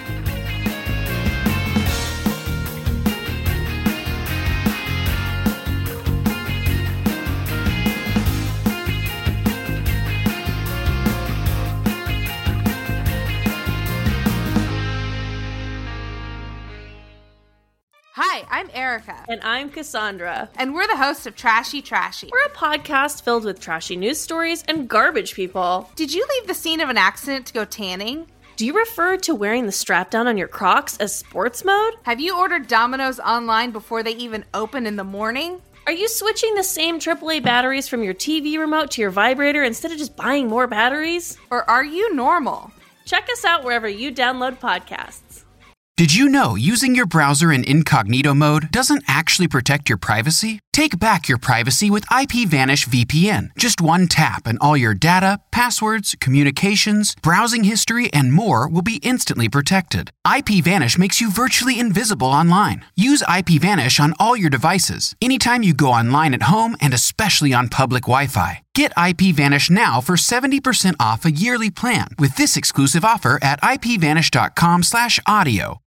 Hi, I'm Erica. And I'm Cassandra. And we're the hosts of Trashy Trashy. We're a podcast filled with trashy news stories and garbage people. Did you leave the scene of an accident to go tanning? Do you refer to wearing the strap down on your Crocs as sports mode? Have you ordered Domino's online before they even open in the morning? Are you switching the same AAA batteries from your TV remote to your vibrator instead of just buying more batteries? Or are you normal? Check us out wherever you download podcasts. Did you know using your browser in incognito mode doesn't actually protect your privacy? Take back your privacy with IPVanish VPN. Just one tap and all your data, passwords, communications, browsing history, and more will be instantly protected. IPVanish makes you virtually invisible online. Use IPVanish on all your devices, anytime you go online at home and especially on public Wi-Fi. Get IPVanish now for 70% off a yearly plan with this exclusive offer at IPVanish.com/audio.